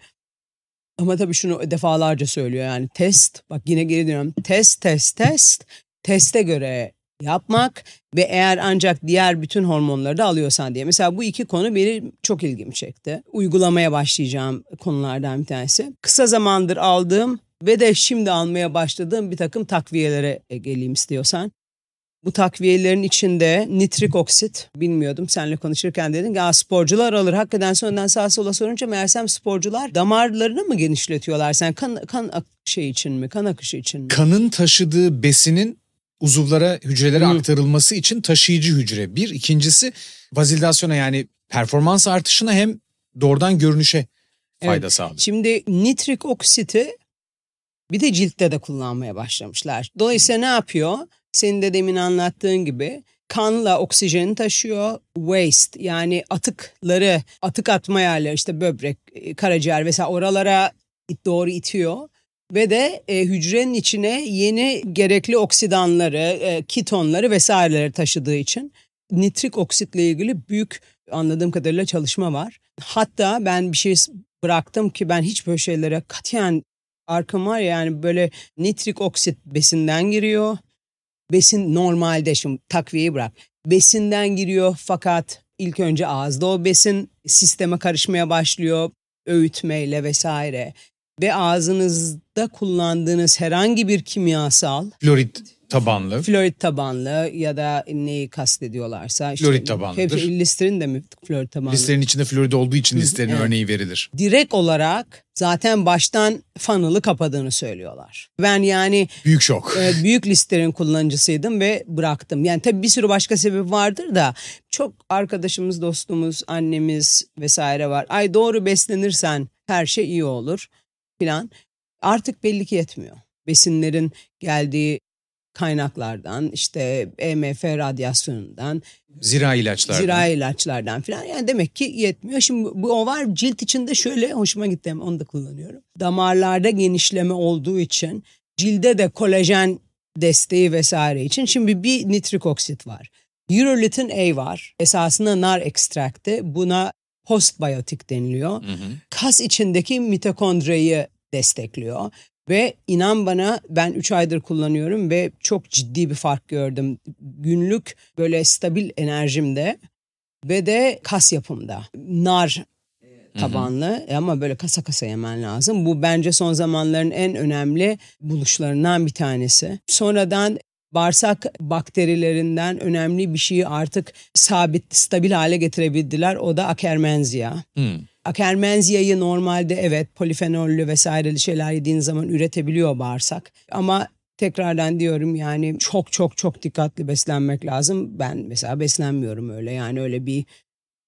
Ama tabii şunu defalarca söylüyor, yani test, bak yine geri dönüyorum, test test test teste göre yapmak ve eğer ancak diğer bütün hormonları da alıyorsan diye. Mesela bu iki konu benim çok ilgimi çekti. Uygulamaya başlayacağım konulardan bir tanesi. Kısa zamandır aldığım ve de şimdi almaya başladığım bir takım takviyelere geleyim istiyorsan. Bu takviyelerin içinde nitrik oksit, bilmiyordum, seninle konuşurken dedin ya sporcular alır. Hakikaten sonradan sağa sola sorunca meğersem sporcular damarlarını mı genişletiyorlar? Sen kan, kan şey için mi, kan akışı için mi? Kanın taşıdığı besinin uzuvlara, hücrelere hmm. aktarılması için taşıyıcı hücre. Bir, ikincisi vazildasyona, yani performans artışına hem doğrudan görünüşe fayda evet. sağlıyor. Şimdi nitrik oksiti bir de ciltte de kullanmaya başlamışlar. Dolayısıyla ne yapıyor? Senin de demin anlattığın gibi kanla oksijeni taşıyor. Waste, yani atıkları, atık atma yerleri, işte böbrek, karaciğer vesaire oralara doğru itiyor. Ve de e, hücrenin içine yeni gerekli oksidanları, e, ketonları vesaireleri taşıdığı için nitrik oksitle ilgili büyük, anladığım kadarıyla çalışma var. Hatta ben bir şey bıraktım ki ben hiç böyle şeylere katiyen arkam var ya, yani böyle nitrik oksit besinden giriyor. Besin normalde, şimdi takviyeyi bırak, besinden giriyor fakat ilk önce ağızda o besin sisteme karışmaya başlıyor öğütmeyle vesaire. Ve ağzınızda kullandığınız herhangi bir kimyasal, florit tabanlı, florit tabanlı ya da neyi kastediyorlarsa. Işte, florit tabanlıdır. Listerin de mi florit tabanlı? Listerin içinde florit olduğu için listerin evet. örneği verilir. Direkt olarak zaten baştan funnel'ı kapadığını söylüyorlar. Ben yani büyük şok. E, büyük listerin kullanıcısıydım ve bıraktım. Yani tabii bir sürü başka sebep vardır da çok arkadaşımız, dostumuz, annemiz vesaire var. Ay doğru beslenirsen her şey iyi olur falan. Artık belli ki yetmiyor. Besinlerin geldiği kaynaklardan, işte E M F radyasyonundan, zira ilaçlardan, zira ilaçlardan falan, yani demek ki yetmiyor. Şimdi bu o var, cilt içinde şöyle hoşuma gitti, onu da kullanıyorum. Damarlarda genişleme olduğu için cilde de kolajen desteği vesaire için şimdi bir nitrik oksit var. Urolithin A var. Esasında nar ekstrakti. Buna postbiyotik deniliyor. Hı hı. Kas içindeki mitokondriyi destekliyor. Ve inan bana, ben üç aydır kullanıyorum ve çok ciddi bir fark gördüm. Günlük böyle stabil enerjimde ve de kas yapımda. Nar tabanlı, hı hı. ama böyle kasa kasa yemen lazım. Bu bence son zamanların en önemli buluşlarından bir tanesi. Sonradan bağırsak bakterilerinden önemli bir şeyi artık sabit, stabil hale getirebildiler. O da Akkermansia. Hmm. Akkermansia'yı normalde evet polifenollü vesaireli şeyler yediğin zaman üretebiliyor bağırsak. Ama tekrardan diyorum, yani çok çok çok dikkatli beslenmek lazım. Ben mesela beslenmiyorum öyle, yani öyle bir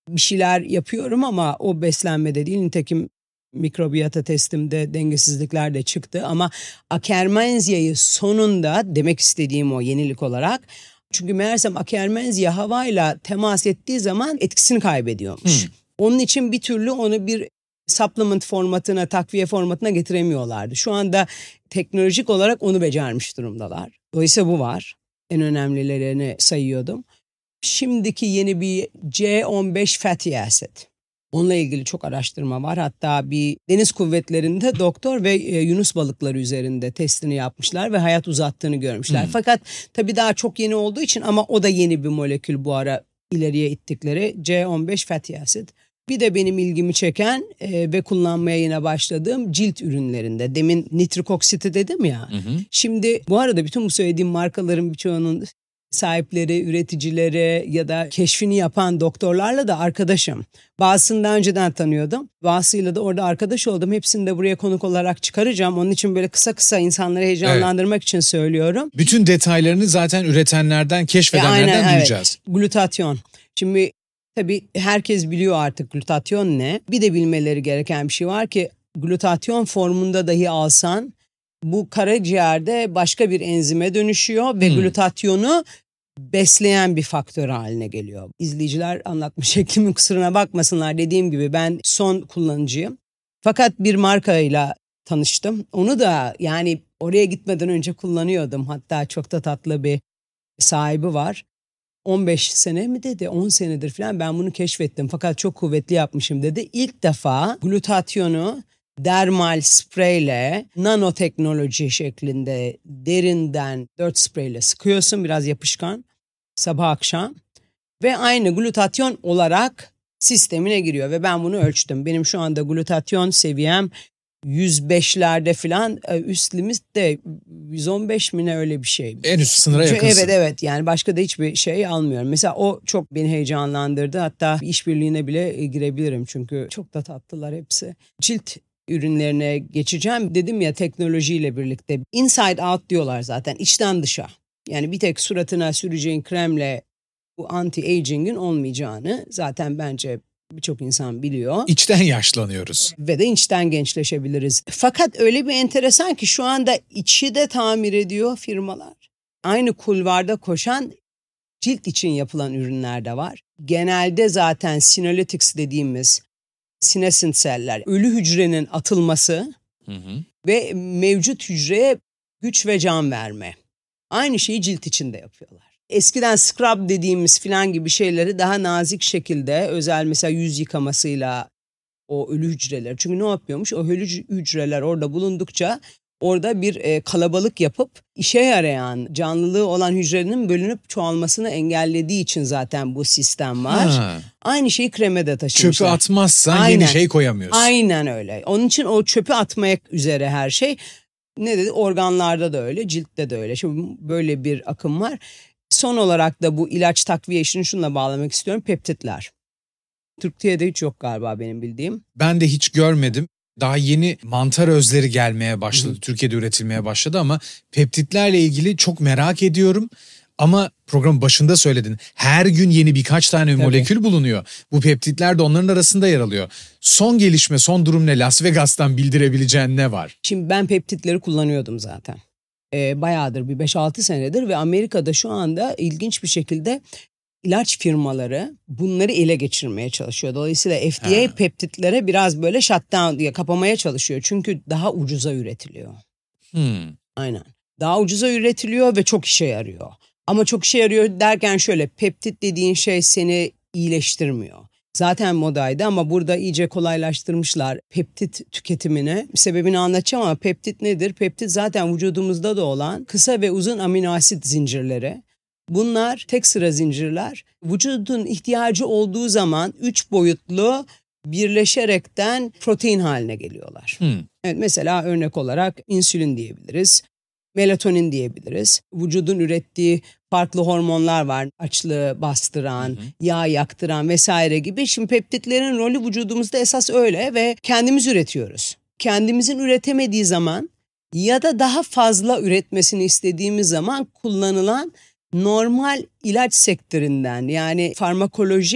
bir şeyler yapıyorum ama o beslenmede değil. Nitekim mikrobiyata testimde dengesizlikler de çıktı ama Akkermansia'yı sonunda, demek istediğim o yenilik olarak, çünkü meğersem Akkermansia havayla temas ettiği zaman etkisini kaybediyormuş. Hmm. Onun için bir türlü onu bir supplement formatına, takviye formatına getiremiyorlardı. Şu anda teknolojik olarak onu becermiş durumdalar. Dolayısıyla bu var. En önemlilerini sayıyordum. Şimdiki yeni bir C on beş fatty acid. Onunla ilgili çok araştırma var. Hatta bir deniz kuvvetlerinde doktor ve e, yunus balıkları üzerinde testini yapmışlar ve hayat uzattığını görmüşler. Hmm. Fakat tabii daha çok yeni olduğu için, ama o da yeni bir molekül bu ara ileriye ittikleri C on beş fatty acid. Bir de benim ilgimi çeken e, ve kullanmaya yine başladığım cilt ürünlerinde. Demin nitrik oksiti dedim ya. Hı hı. Şimdi bu arada bütün bu söylediğim markaların birçoğunun sahipleri, üreticileri ya da keşfini yapan doktorlarla da arkadaşım. Bazısını daha önceden tanıyordum. Bazısıyla da orada arkadaş oldum. Hepsini de buraya konuk olarak çıkaracağım. Onun için böyle kısa kısa insanları heyecanlandırmak evet. için söylüyorum. Bütün detaylarını zaten üretenlerden, keşfedenlerden e, aynen, duyacağız. Evet. Glutatyon. Şimdi tabii herkes biliyor artık glutatyon ne. Bir de bilmeleri gereken bir şey var ki glutatyon formunda dahi alsan bu karaciğerde başka bir enzime dönüşüyor ve hmm. glutatyonu besleyen bir faktör haline geliyor. İzleyiciler anlatma şeklimin kusuruna bakmasınlar, dediğim gibi ben son kullanıcıyım. Fakat bir markayla tanıştım. Onu da yani oraya gitmeden önce kullanıyordum. Hatta çok da tatlı bir sahibi var. on beş sene mi dedi, on senedir falan ben bunu keşfettim. Fakat çok kuvvetli yapmışım dedi. İlk defa glutatyonu dermal spreyle, nanoteknoloji şeklinde derinden dört spreyle sıkıyorsun, biraz yapışkan, sabah akşam ve aynı glutatyon olarak sistemine giriyor ve ben bunu ölçtüm. Benim şu anda glutatyon seviyem yüz beşlerde falan, üst limit de yüz on beş mi ne, öyle bir şey. En üst sınıra yakınsın. Evet evet, yani başka da hiçbir şey almıyorum. Mesela o çok beni heyecanlandırdı. Hatta işbirliğine bile girebilirim çünkü çok da tatlılar hepsi. Cilt ürünlerine geçeceğim. Dedim ya, teknolojiyle birlikte. Inside out diyorlar zaten, içten dışa. Yani bir tek suratına süreceğin kremle bu anti-aging'in olmayacağını zaten bence birçok insan biliyor. İçten yaşlanıyoruz. Ve de içten gençleşebiliriz. Fakat öyle bir enteresan ki şu anda içi de tamir ediyor firmalar. Aynı kulvarda koşan cilt için yapılan ürünler de var. Genelde zaten senolytics dediğimiz senescent seller, ölü hücrenin atılması hı hı. ve mevcut hücreye güç ve can verme. Aynı şeyi cilt içinde yapıyorlar. Eskiden scrub dediğimiz filan gibi şeyleri daha nazik şekilde, özel mesela yüz yıkamasıyla o ölü hücreler. Çünkü ne yapıyormuş? O ölü hücreler orada bulundukça orada bir e, kalabalık yapıp işe yarayan, canlılığı olan hücrenin bölünüp çoğalmasını engellediği için zaten bu sistem var. Ha. Aynı şeyi kreme de taşımışlar. Çöpü atmazsan aynen. yeni şey koyamıyorsun. Aynen öyle. Onun için o çöpü atmaya üzere her şey. Ne dedi? Organlarda da öyle, ciltte de öyle. Şimdi böyle bir akım var. Son olarak da bu ilaç takviye işini şununla bağlamak istiyorum. Peptitler. Türkiye'de hiç yok galiba benim bildiğim. Ben de hiç görmedim. Daha yeni mantar özleri gelmeye başladı. Hı. Türkiye'de üretilmeye başladı ama peptitlerle ilgili çok merak ediyorum. Ama programın başında söyledin. Her gün yeni birkaç tane Tabii. molekül bulunuyor. Bu peptitler de onların arasında yer alıyor. Son gelişme, son durum ne? Las Vegas'tan bildirebileceğin ne var? Şimdi ben peptitleri kullanıyordum zaten. Ee, bayağıdır, bir beş altı senedir ve Amerika'da şu anda ilginç bir şekilde ilaç firmaları bunları ele geçirmeye çalışıyor. Dolayısıyla F D A ha. peptitlere biraz böyle shutdown diye kapamaya çalışıyor. Çünkü daha ucuza üretiliyor. Hmm. Aynen. Daha ucuza üretiliyor ve çok işe yarıyor. Ama çok işe yarıyor derken şöyle, peptit dediğin şey seni iyileştirmiyor. Zaten modaydı ama burada iyice kolaylaştırmışlar peptit tüketimini. Sebebini anlatacağım ama peptit nedir? Peptit zaten vücudumuzda da olan kısa ve uzun amino asit zincirleri. Bunlar tek sıra zincirler. Vücudun ihtiyacı olduğu zaman üç boyutlu birleşerekten protein haline geliyorlar. Hmm. Evet, mesela örnek olarak insülin diyebiliriz. Melatonin diyebiliriz. Vücudun ürettiği farklı hormonlar var. Açlığı bastıran, hı hı. yağ yaktıran vesaire gibi. Şimdi peptitlerin rolü vücudumuzda esas öyle ve kendimiz üretiyoruz. Kendimizin üretemediği zaman ya da daha fazla üretmesini istediğimiz zaman kullanılan normal ilaç sektöründen, yani farmakolojik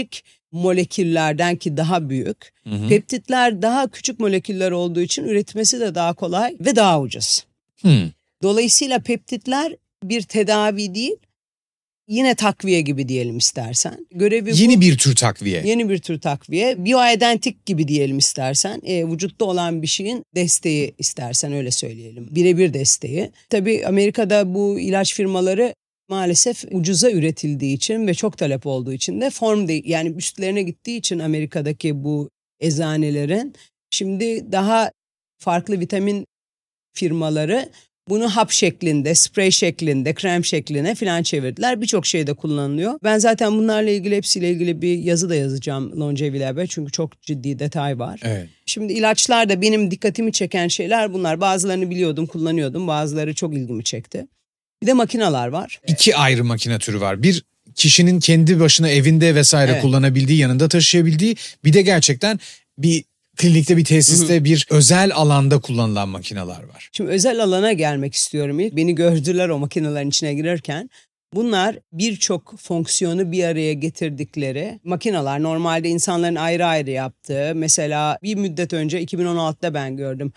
moleküllerden ki daha büyük. Hı hı. Peptitler daha küçük moleküller olduğu için üretmesi de daha kolay ve daha ucuz. Hı. Dolayısıyla peptitler bir tedavi değil, yine takviye gibi diyelim istersen. Görevi yeni bu, bir tür takviye. Yeni bir tür takviye. Bioidentik gibi diyelim istersen. E, vücutta olan bir şeyin desteği istersen öyle söyleyelim. Birebir desteği. Tabii Amerika'da bu ilaç firmaları maalesef ucuza üretildiği için ve çok talep olduğu için de form değil. Yani üstlerine gittiği için Amerika'daki bu eczanelerin şimdi daha farklı vitamin firmaları bunu hap şeklinde, sprey şeklinde, krem şekline falan çevirdiler. Birçok şeyde kullanılıyor. Ben zaten bunlarla ilgili hepsiyle ilgili bir yazı da yazacağım Longevity Lab'e. Çünkü çok ciddi detay var. Evet. Şimdi ilaçlar da benim dikkatimi çeken şeyler bunlar. Bazılarını biliyordum, kullanıyordum. Bazıları çok ilgimi çekti. Bir de makineler var. İki ayrı makine türü var. Bir kişinin kendi başına evinde vesaire evet. kullanabildiği, yanında taşıyabildiği. Bir de gerçekten bir klinikte, bir tesiste, hı hı. bir özel alanda kullanılan makineler var. Şimdi özel alana gelmek istiyorum ilk. Beni gördüler o makinelerin içine girerken. Bunlar birçok fonksiyonu bir araya getirdikleri makineler. Normalde insanların ayrı ayrı yaptığı. Mesela bir müddet önce iki bin on altıda ben gördüm.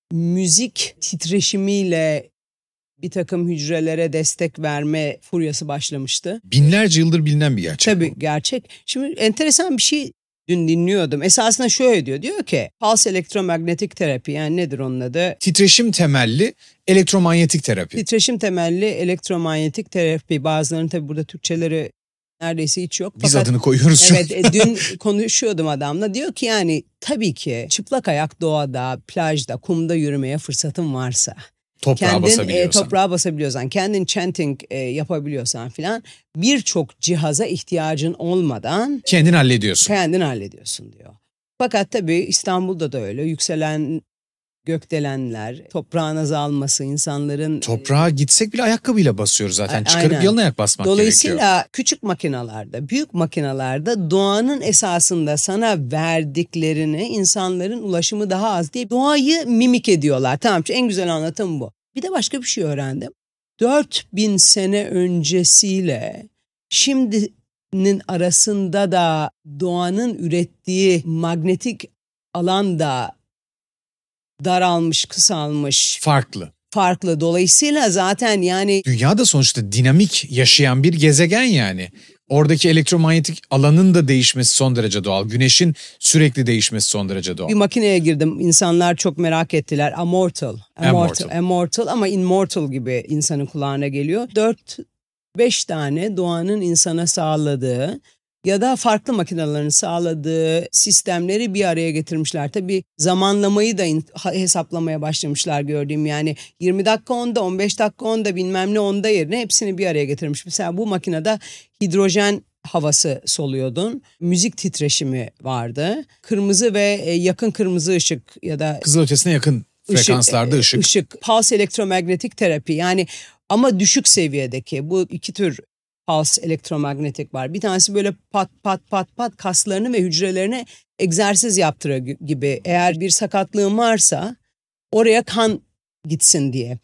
Müzik titreşimiyle bir takım hücrelere destek verme furyası başlamıştı. Binlerce yıldır bilinen bir gerçek. Tabii bu. Gerçek. Şimdi enteresan bir şey dün dinliyordum. Esasında şöyle diyor. Diyor ki pulse elektromanyetik terapi, yani nedir onun adı? Titreşim temelli elektromanyetik terapi. Titreşim temelli elektromanyetik terapi. Bazılarının tabii burada Türkçeleri neredeyse hiç yok. Biz Fakat, adını koyuyoruz şu evet, e, dün konuşuyordum adamla. Diyor ki yani tabii ki çıplak ayak doğada, plajda, kumda yürümeye fırsatın varsa. Toprağa kendin, basabiliyorsan. E, toprağa basabiliyorsan, kendin chanting e, yapabiliyorsan filan birçok cihaza ihtiyacın olmadan kendin hallediyorsun. Kendin hallediyorsun diyor. Fakat tabii İstanbul'da da öyle. Yükselen gökdelenler, toprağın azalması, insanların... Toprağa gitsek bile ayakkabıyla basıyoruz zaten. Çıkarıp aynen. Yalın ayak basmak Dolayısıyla gerekiyor. Dolayısıyla küçük makinalarda, büyük makinalarda doğanın esasında sana verdiklerini insanların ulaşımı daha az diye doğayı mimik ediyorlar. Tamam, en güzel anlatım bu. Bir de başka bir şey öğrendim. dört bin sene öncesiyle şimdinin arasında da doğanın ürettiği magnetik alan da daralmış, kısalmış. Farklı. Farklı. Dolayısıyla zaten yani... Dünya da sonuçta dinamik yaşayan bir gezegen yani. Oradaki elektromanyetik alanın da değişmesi son derece doğal. Güneşin sürekli değişmesi son derece doğal. Bir makineye girdim. İnsanlar çok merak ettiler. Immortal. Immortal. Immortal ama immortal gibi insanın kulağına geliyor. Dört, beş tane doğanın insana sağladığı ya da farklı makinelerin sağladığı sistemleri bir araya getirmişler. Tabii zamanlamayı da hesaplamaya başlamışlar gördüğüm. Yani yirmi dakika onda, on beş dakika onda, bilmem ne onda yerine hepsini bir araya getirmiş. Mesela bu makinede hidrojen havası soluyordun. Müzik titreşimi vardı. Kırmızı ve yakın kırmızı ışık ya da... Kızılötesine yakın frekanslarda ışık. Işık. Pulse elektromanyetik terapi, yani ama düşük seviyedeki bu iki tür pulse elektromanyetik var. Bir tanesi böyle pat pat pat pat kaslarını ve hücrelerine egzersiz yaptırıyor gibi. Eğer bir sakatlığın varsa oraya kan gitsin diye.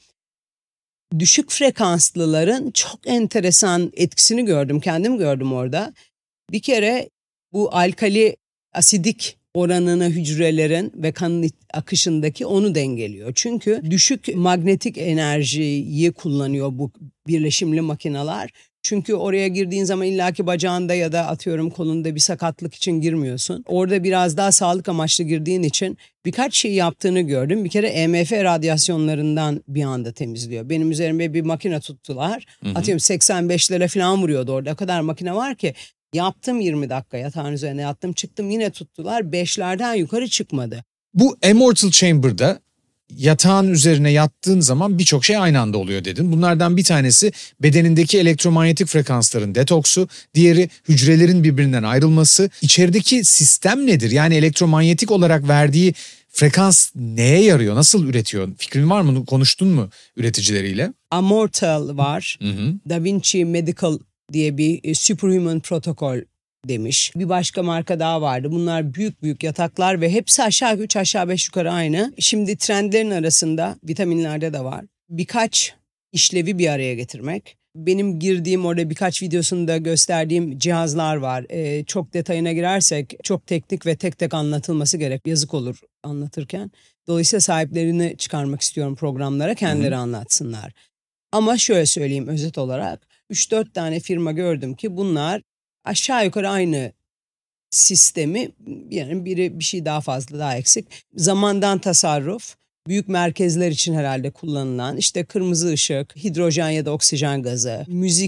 Düşük frekanslıların çok enteresan etkisini gördüm. Kendim gördüm orada. Bir kere bu alkali asidik oranını hücrelerin ve kanın akışındaki onu dengeliyor. Çünkü düşük manyetik enerjiyi kullanıyor bu birleşimli makineler. Çünkü oraya girdiğin zaman illaki bacağında ya da atıyorum kolunda bir sakatlık için girmiyorsun. Orada biraz daha sağlık amaçlı girdiğin için birkaç şey yaptığını gördüm. Bir kere E M F radyasyonlarından bir anda temizliyor. Benim üzerime bir makine tuttular. Hı hı. Atıyorum seksen beşlere falan vuruyordu orada. O kadar makine var ki. Yaptım yirmi dakika, yatağın üzerine yattım, çıktım, yine tuttular. Beşlerden yukarı çıkmadı. Bu Immortal Chamber'da yatağın üzerine yattığın zaman birçok şey aynı anda oluyor dedin. Bunlardan bir tanesi bedenindeki elektromanyetik frekansların detoksu, diğeri hücrelerin birbirinden ayrılması. İçerideki sistem nedir? Yani elektromanyetik olarak verdiği frekans neye yarıyor? Nasıl üretiyor? Fikrin var mı? Konuştun mu üreticileriyle? Immortal var. Hı hı. Da Vinci Medical diye bir Superhuman Protocol demiş. Bir başka marka daha vardı. Bunlar büyük büyük yataklar ve hepsi aşağı üç aşağı beş yukarı aynı. Şimdi trendlerin arasında vitaminlerde de var. Birkaç işlevi bir araya getirmek. benim girdiğim orada birkaç videosunda gösterdiğim cihazlar var. Ee, çok detayına girersek çok teknik ve tek tek anlatılması gerek. Yazık olur anlatırken. Dolayısıyla sahiplerini çıkarmak istiyorum programlara, kendileri Hı-hı. anlatsınlar. Ama şöyle söyleyeyim özet olarak. üç dört tane firma gördüm ki bunlar aşağı yukarı aynı sistemi, yani biri bir şey daha fazla daha eksik. Zamandan tasarruf, büyük merkezler için herhalde kullanılan işte kırmızı ışık, hidrojen ya da oksijen gazı,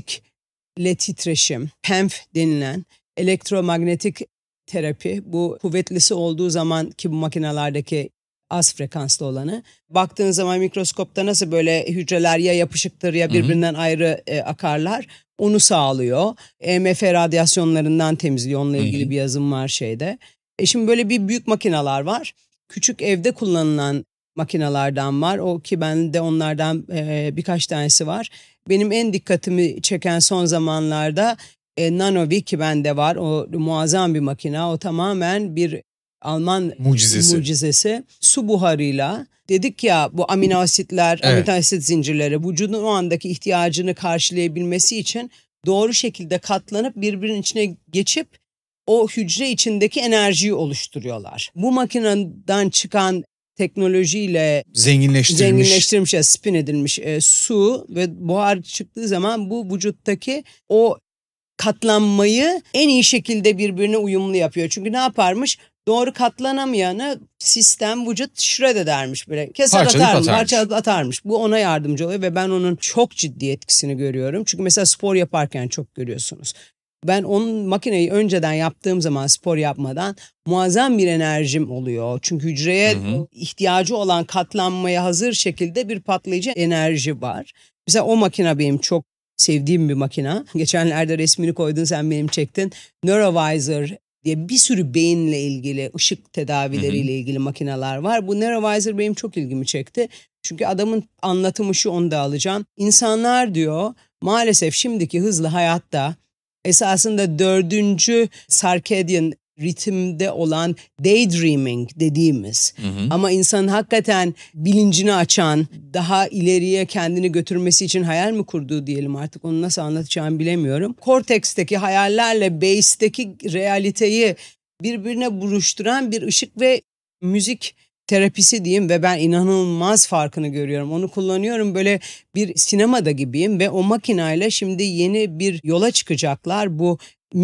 müzikle titreşim, P E M F denilen elektromanyetik terapi, bu kuvvetlisi olduğu zaman ki bu makinelerdeki az frekanslı olanı. Baktığın zaman mikroskopta nasıl böyle hücreler ya yapışıktır ya birbirinden Hı-hı. ayrı e, akarlar. Onu sağlıyor. E M F radyasyonlarından temizliyor. Onunla ilgili Hı-hı. bir yazım var şeyde. E şimdi böyle bir büyük makineler var. Küçük evde kullanılan makinelerden var. O ki bende onlardan e, birkaç tanesi var. Benim en dikkatimi çeken son zamanlarda e, Nanovi ki bende var. O muazzam bir makine. O tamamen bir Alman mucizesi. mucizesi. Su buharıyla dedik ya, bu amino asitler, evet. amino asit zincirleri vücudun o andaki ihtiyacını karşılayabilmesi için doğru şekilde katlanıp birbirinin içine geçip o hücre içindeki enerjiyi oluşturuyorlar. Bu makineden çıkan teknolojiyle zenginleştirilmiş, zenginleştirilmiş spin edilmiş e, su ve buhar çıktığı zaman bu vücuttaki o katlanmayı en iyi şekilde birbirine uyumlu yapıyor. Çünkü ne yaparmış? Doğru katlanamayanı sistem, vücut shred edermiş böyle. Keser Parçalayıp atarmış, atarmış. Parçalayıp atarmış. Bu ona yardımcı oluyor ve ben onun çok ciddi etkisini görüyorum. Çünkü mesela spor yaparken çok görüyorsunuz. Ben onun makineyi önceden yaptığım zaman spor yapmadan muazzam bir enerjim oluyor. Çünkü hücreye hı hı. ihtiyacı olan katlanmaya hazır şekilde bir patlayıcı enerji var. Mesela o makine benim çok sevdiğim bir makine. Geçenlerde resmini koydun, sen benim çektin. Neurovisor diye bir sürü beyinle ilgili, ışık tedavileriyle hı hı. ilgili makineler var. Bu Neurovisor benim çok ilgimi çekti. Çünkü adamın anlatımı şu, onu da alacağım. İnsanlar diyor maalesef şimdiki hızlı hayatta esasında dördüncü circadian ritimde olan daydreaming dediğimiz hı hı. ama insanın hakikaten bilincini açan, daha ileriye kendini götürmesi için hayal mi kurduğu diyelim, artık onu nasıl anlatacağımı bilemiyorum. Korteksteki hayallerle base'teki realiteyi birbirine buruşturan bir ışık ve müzik terapisi diyeyim ve ben inanılmaz farkını görüyorum. Onu kullanıyorum, böyle bir sinemada gibiyim ve o makineyle şimdi yeni bir yola çıkacaklar. Bu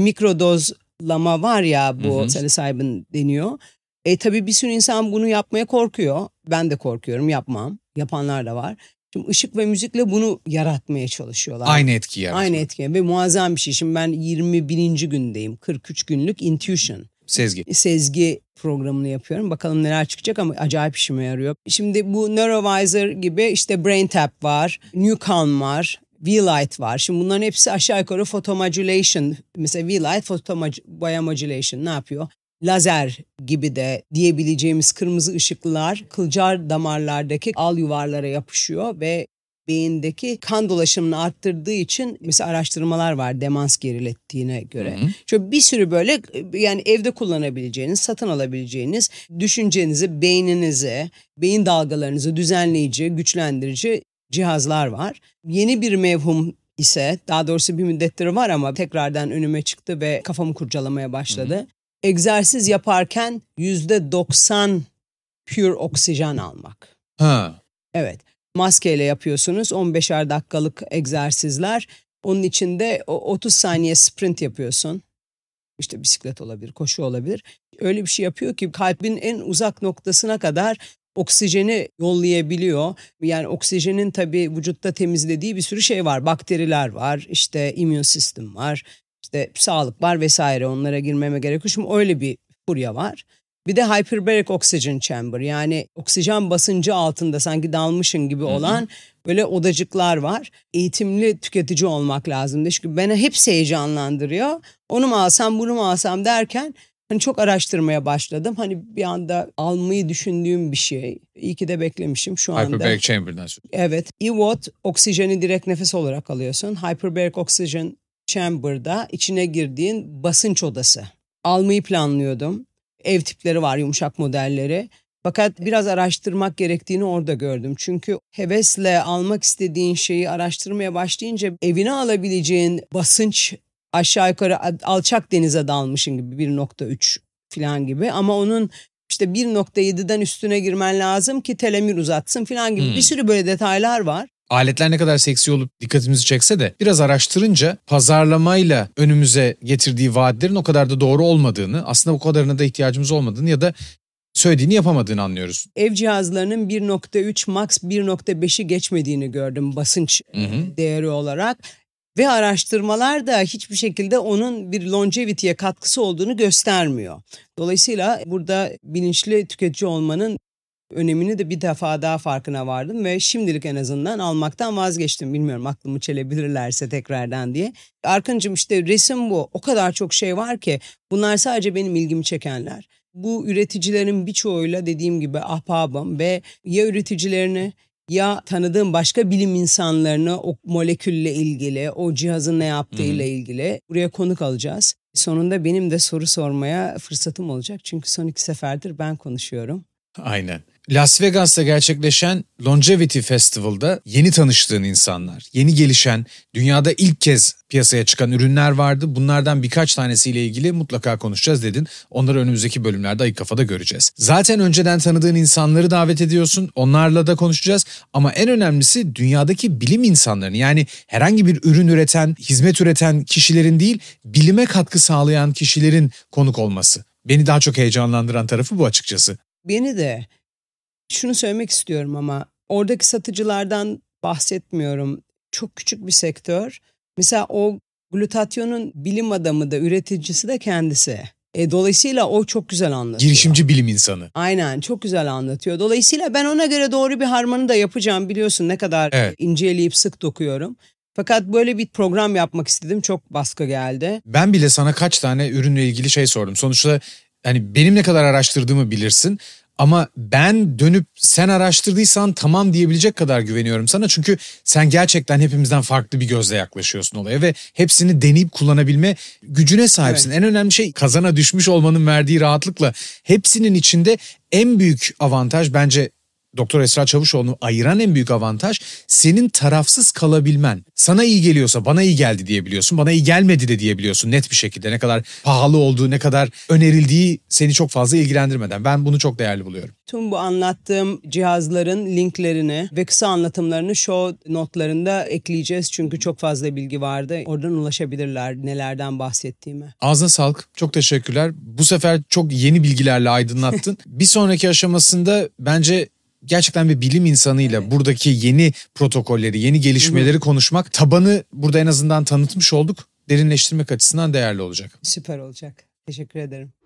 mikrodozlama var ya, bu psilocybin deniyor. E tabii bir sürü insan bunu yapmaya korkuyor. Ben de korkuyorum, yapmam. Yapanlar da var. Şimdi ışık ve müzikle bunu yaratmaya çalışıyorlar. Aynı etki yaratıyor. Aynı etki ve muazzam bir şey. Şimdi ben yirmi birinci gündeyim. kırk üç günlük intuition. Sezgi. Sezgi programını yapıyorum. Bakalım neler çıkacak ama acayip işime yarıyor. Şimdi bu Neurovisor gibi işte BrainTap var, Newcalm var, V-Light var. Şimdi bunların hepsi aşağı yukarı photomodulation. Mesela V-Light photobiomodulation ne yapıyor? Lazer gibi de diyebileceğimiz kırmızı ışıklar kılcal damarlardaki al yuvarlara yapışıyor ve beyindeki kan dolaşımını arttırdığı için mesela araştırmalar var demans gerilettiğine göre. Hı hı. Şöyle bir sürü böyle, yani evde kullanabileceğiniz, satın alabileceğiniz, düşüncenizi, beyninizi, beyin dalgalarınızı düzenleyici, güçlendirici cihazlar var. Yeni bir mevhum ise, daha doğrusu bir müddettir var ama tekrardan önüme çıktı ve kafamı kurcalamaya başladı. Hı hı. Egzersiz yaparken yüzde doksan pure oksijen almak. Ha. Evet. Maskeyle yapıyorsunuz, on beşer dakikalık egzersizler. Onun içinde otuz saniye sprint yapıyorsun. İşte bisiklet olabilir, koşu olabilir. Öyle bir şey yapıyor ki kalbin en uzak noktasına kadar oksijeni yollayabiliyor. Yani oksijenin tabii vücutta temizlediği bir sürü şey var. Bakteriler var, işte immün sistem var, işte sağlık var vesaire. Onlara girmeme gerek yok. Şimdi öyle bir furya var. Bir de hyperbaric oxygen chamber, yani oksijen basıncı altında sanki dalmışın gibi olan, hı hı, böyle odacıklar var. Eğitimli tüketici olmak lazım. Çünkü beni hepsi heyecanlandırıyor. Onu mu alsam bunu mu alsam derken hani çok araştırmaya başladım. Hani bir anda almayı düşündüğüm bir şey. İyi ki de beklemişim şu anda. Hyperbaric chamber'dan sonra. Evet. E V O T oksijeni direkt nefes olarak alıyorsun. Hyperbaric oxygen chamber'da içine girdiğin basınç odası. Almayı planlıyordum. Ev tipleri var, yumuşak modelleri. Fakat biraz araştırmak gerektiğini orada gördüm. Çünkü hevesle almak istediğin şeyi araştırmaya başlayınca evine alabileceğin basınç aşağı yukarı alçak denize dalmışın gibi bir nokta üç falan gibi. Ama onun işte bir nokta yediden üstüne girmen lazım ki telemir uzatsın falan gibi hmm. bir sürü böyle detaylar var. Aletler ne kadar seksi olup dikkatimizi çekse de biraz araştırınca pazarlamayla önümüze getirdiği vaatlerin o kadar da doğru olmadığını, aslında bu kadarına da ihtiyacımız olmadığını ya da söylediğini yapamadığını anlıyoruz. Ev cihazlarının bir nokta üç max bir nokta beşi geçmediğini gördüm basınç hı hı. değeri olarak. Ve araştırmalar da hiçbir şekilde onun bir longevity'ye katkısı olduğunu göstermiyor. Dolayısıyla burada bilinçli tüketici olmanın önemini de bir defa daha farkına vardım ve şimdilik en azından almaktan vazgeçtim. Bilmiyorum aklımı çelebilirlerse tekrardan diye. Arkıncığım işte resim bu. O kadar çok şey var ki bunlar sadece benim ilgimi çekenler. Bu üreticilerin birçoğuyla dediğim gibi ahbabım ve ya üreticilerini ya tanıdığım başka bilim insanlarını o molekülle ilgili, o cihazın ne yaptığıyla hmm. ilgili buraya konuk alacağız. Sonunda benim de soru sormaya fırsatım olacak. Çünkü son iki seferdir ben konuşuyorum. Aynen. Las Vegas'ta gerçekleşen Longevity Festival'da yeni tanıştığın insanlar, yeni gelişen, dünyada ilk kez piyasaya çıkan ürünler vardı. Bunlardan birkaç tanesiyle ilgili mutlaka konuşacağız dedin. Onları önümüzdeki bölümlerde Ayık Kafada göreceğiz. Zaten önceden tanıdığın insanları davet ediyorsun. Onlarla da konuşacağız. Ama en önemlisi dünyadaki bilim insanlarını, yani herhangi bir ürün üreten, hizmet üreten kişilerin değil, bilime katkı sağlayan kişilerin konuk olması. Beni daha çok heyecanlandıran tarafı bu açıkçası. Beni de. Şunu söylemek istiyorum ama oradaki satıcılardan bahsetmiyorum. Çok küçük bir sektör. Mesela o glutatyonun bilim adamı da üreticisi de kendisi. E, dolayısıyla o çok güzel anlatıyor. Girişimci bilim insanı. Aynen, çok güzel anlatıyor. Dolayısıyla ben ona göre doğru bir harmanı da yapacağım. Biliyorsun ne kadar evet. inceleyip sık dokuyorum. Fakat böyle bir program yapmak istedim. Çok baskı geldi. Ben bile sana kaç tane ürünle ilgili şey sordum. Sonuçta yani benim ne kadar araştırdığımı bilirsin. Ama ben dönüp sen araştırdıysan tamam diyebilecek kadar güveniyorum sana. Çünkü sen gerçekten hepimizden farklı bir gözle yaklaşıyorsun olaya ve hepsini deneyip kullanabilme gücüne sahipsin. Evet. En önemli şey kazana düşmüş olmanın verdiği rahatlıkla. Hepsinin içinde en büyük avantaj bence Doktor Esra Çavuşoğlu'nu ayıran en büyük avantaj senin tarafsız kalabilmen. Sana iyi geliyorsa bana iyi geldi diyebiliyorsun. Bana iyi gelmedi de diyebiliyorsun net bir şekilde. Ne kadar pahalı olduğu, ne kadar önerildiği seni çok fazla ilgilendirmeden. Ben bunu çok değerli buluyorum. Tüm bu anlattığım cihazların linklerini ve kısa anlatımlarını show notlarında ekleyeceğiz. Çünkü çok fazla bilgi vardı. Oradan ulaşabilirler nelerden bahsettiğime. Ağzına sağlık. Çok teşekkürler. Bu sefer çok yeni bilgilerle aydınlattın. Bir sonraki aşamasında bence gerçekten bir bilim insanıyla evet. buradaki yeni protokolleri, yeni gelişmeleri Hı-hı. konuşmak, tabanı burada en azından tanıtmış olduk. Derinleştirmek açısından değerli olacak. Süper olacak. Teşekkür ederim.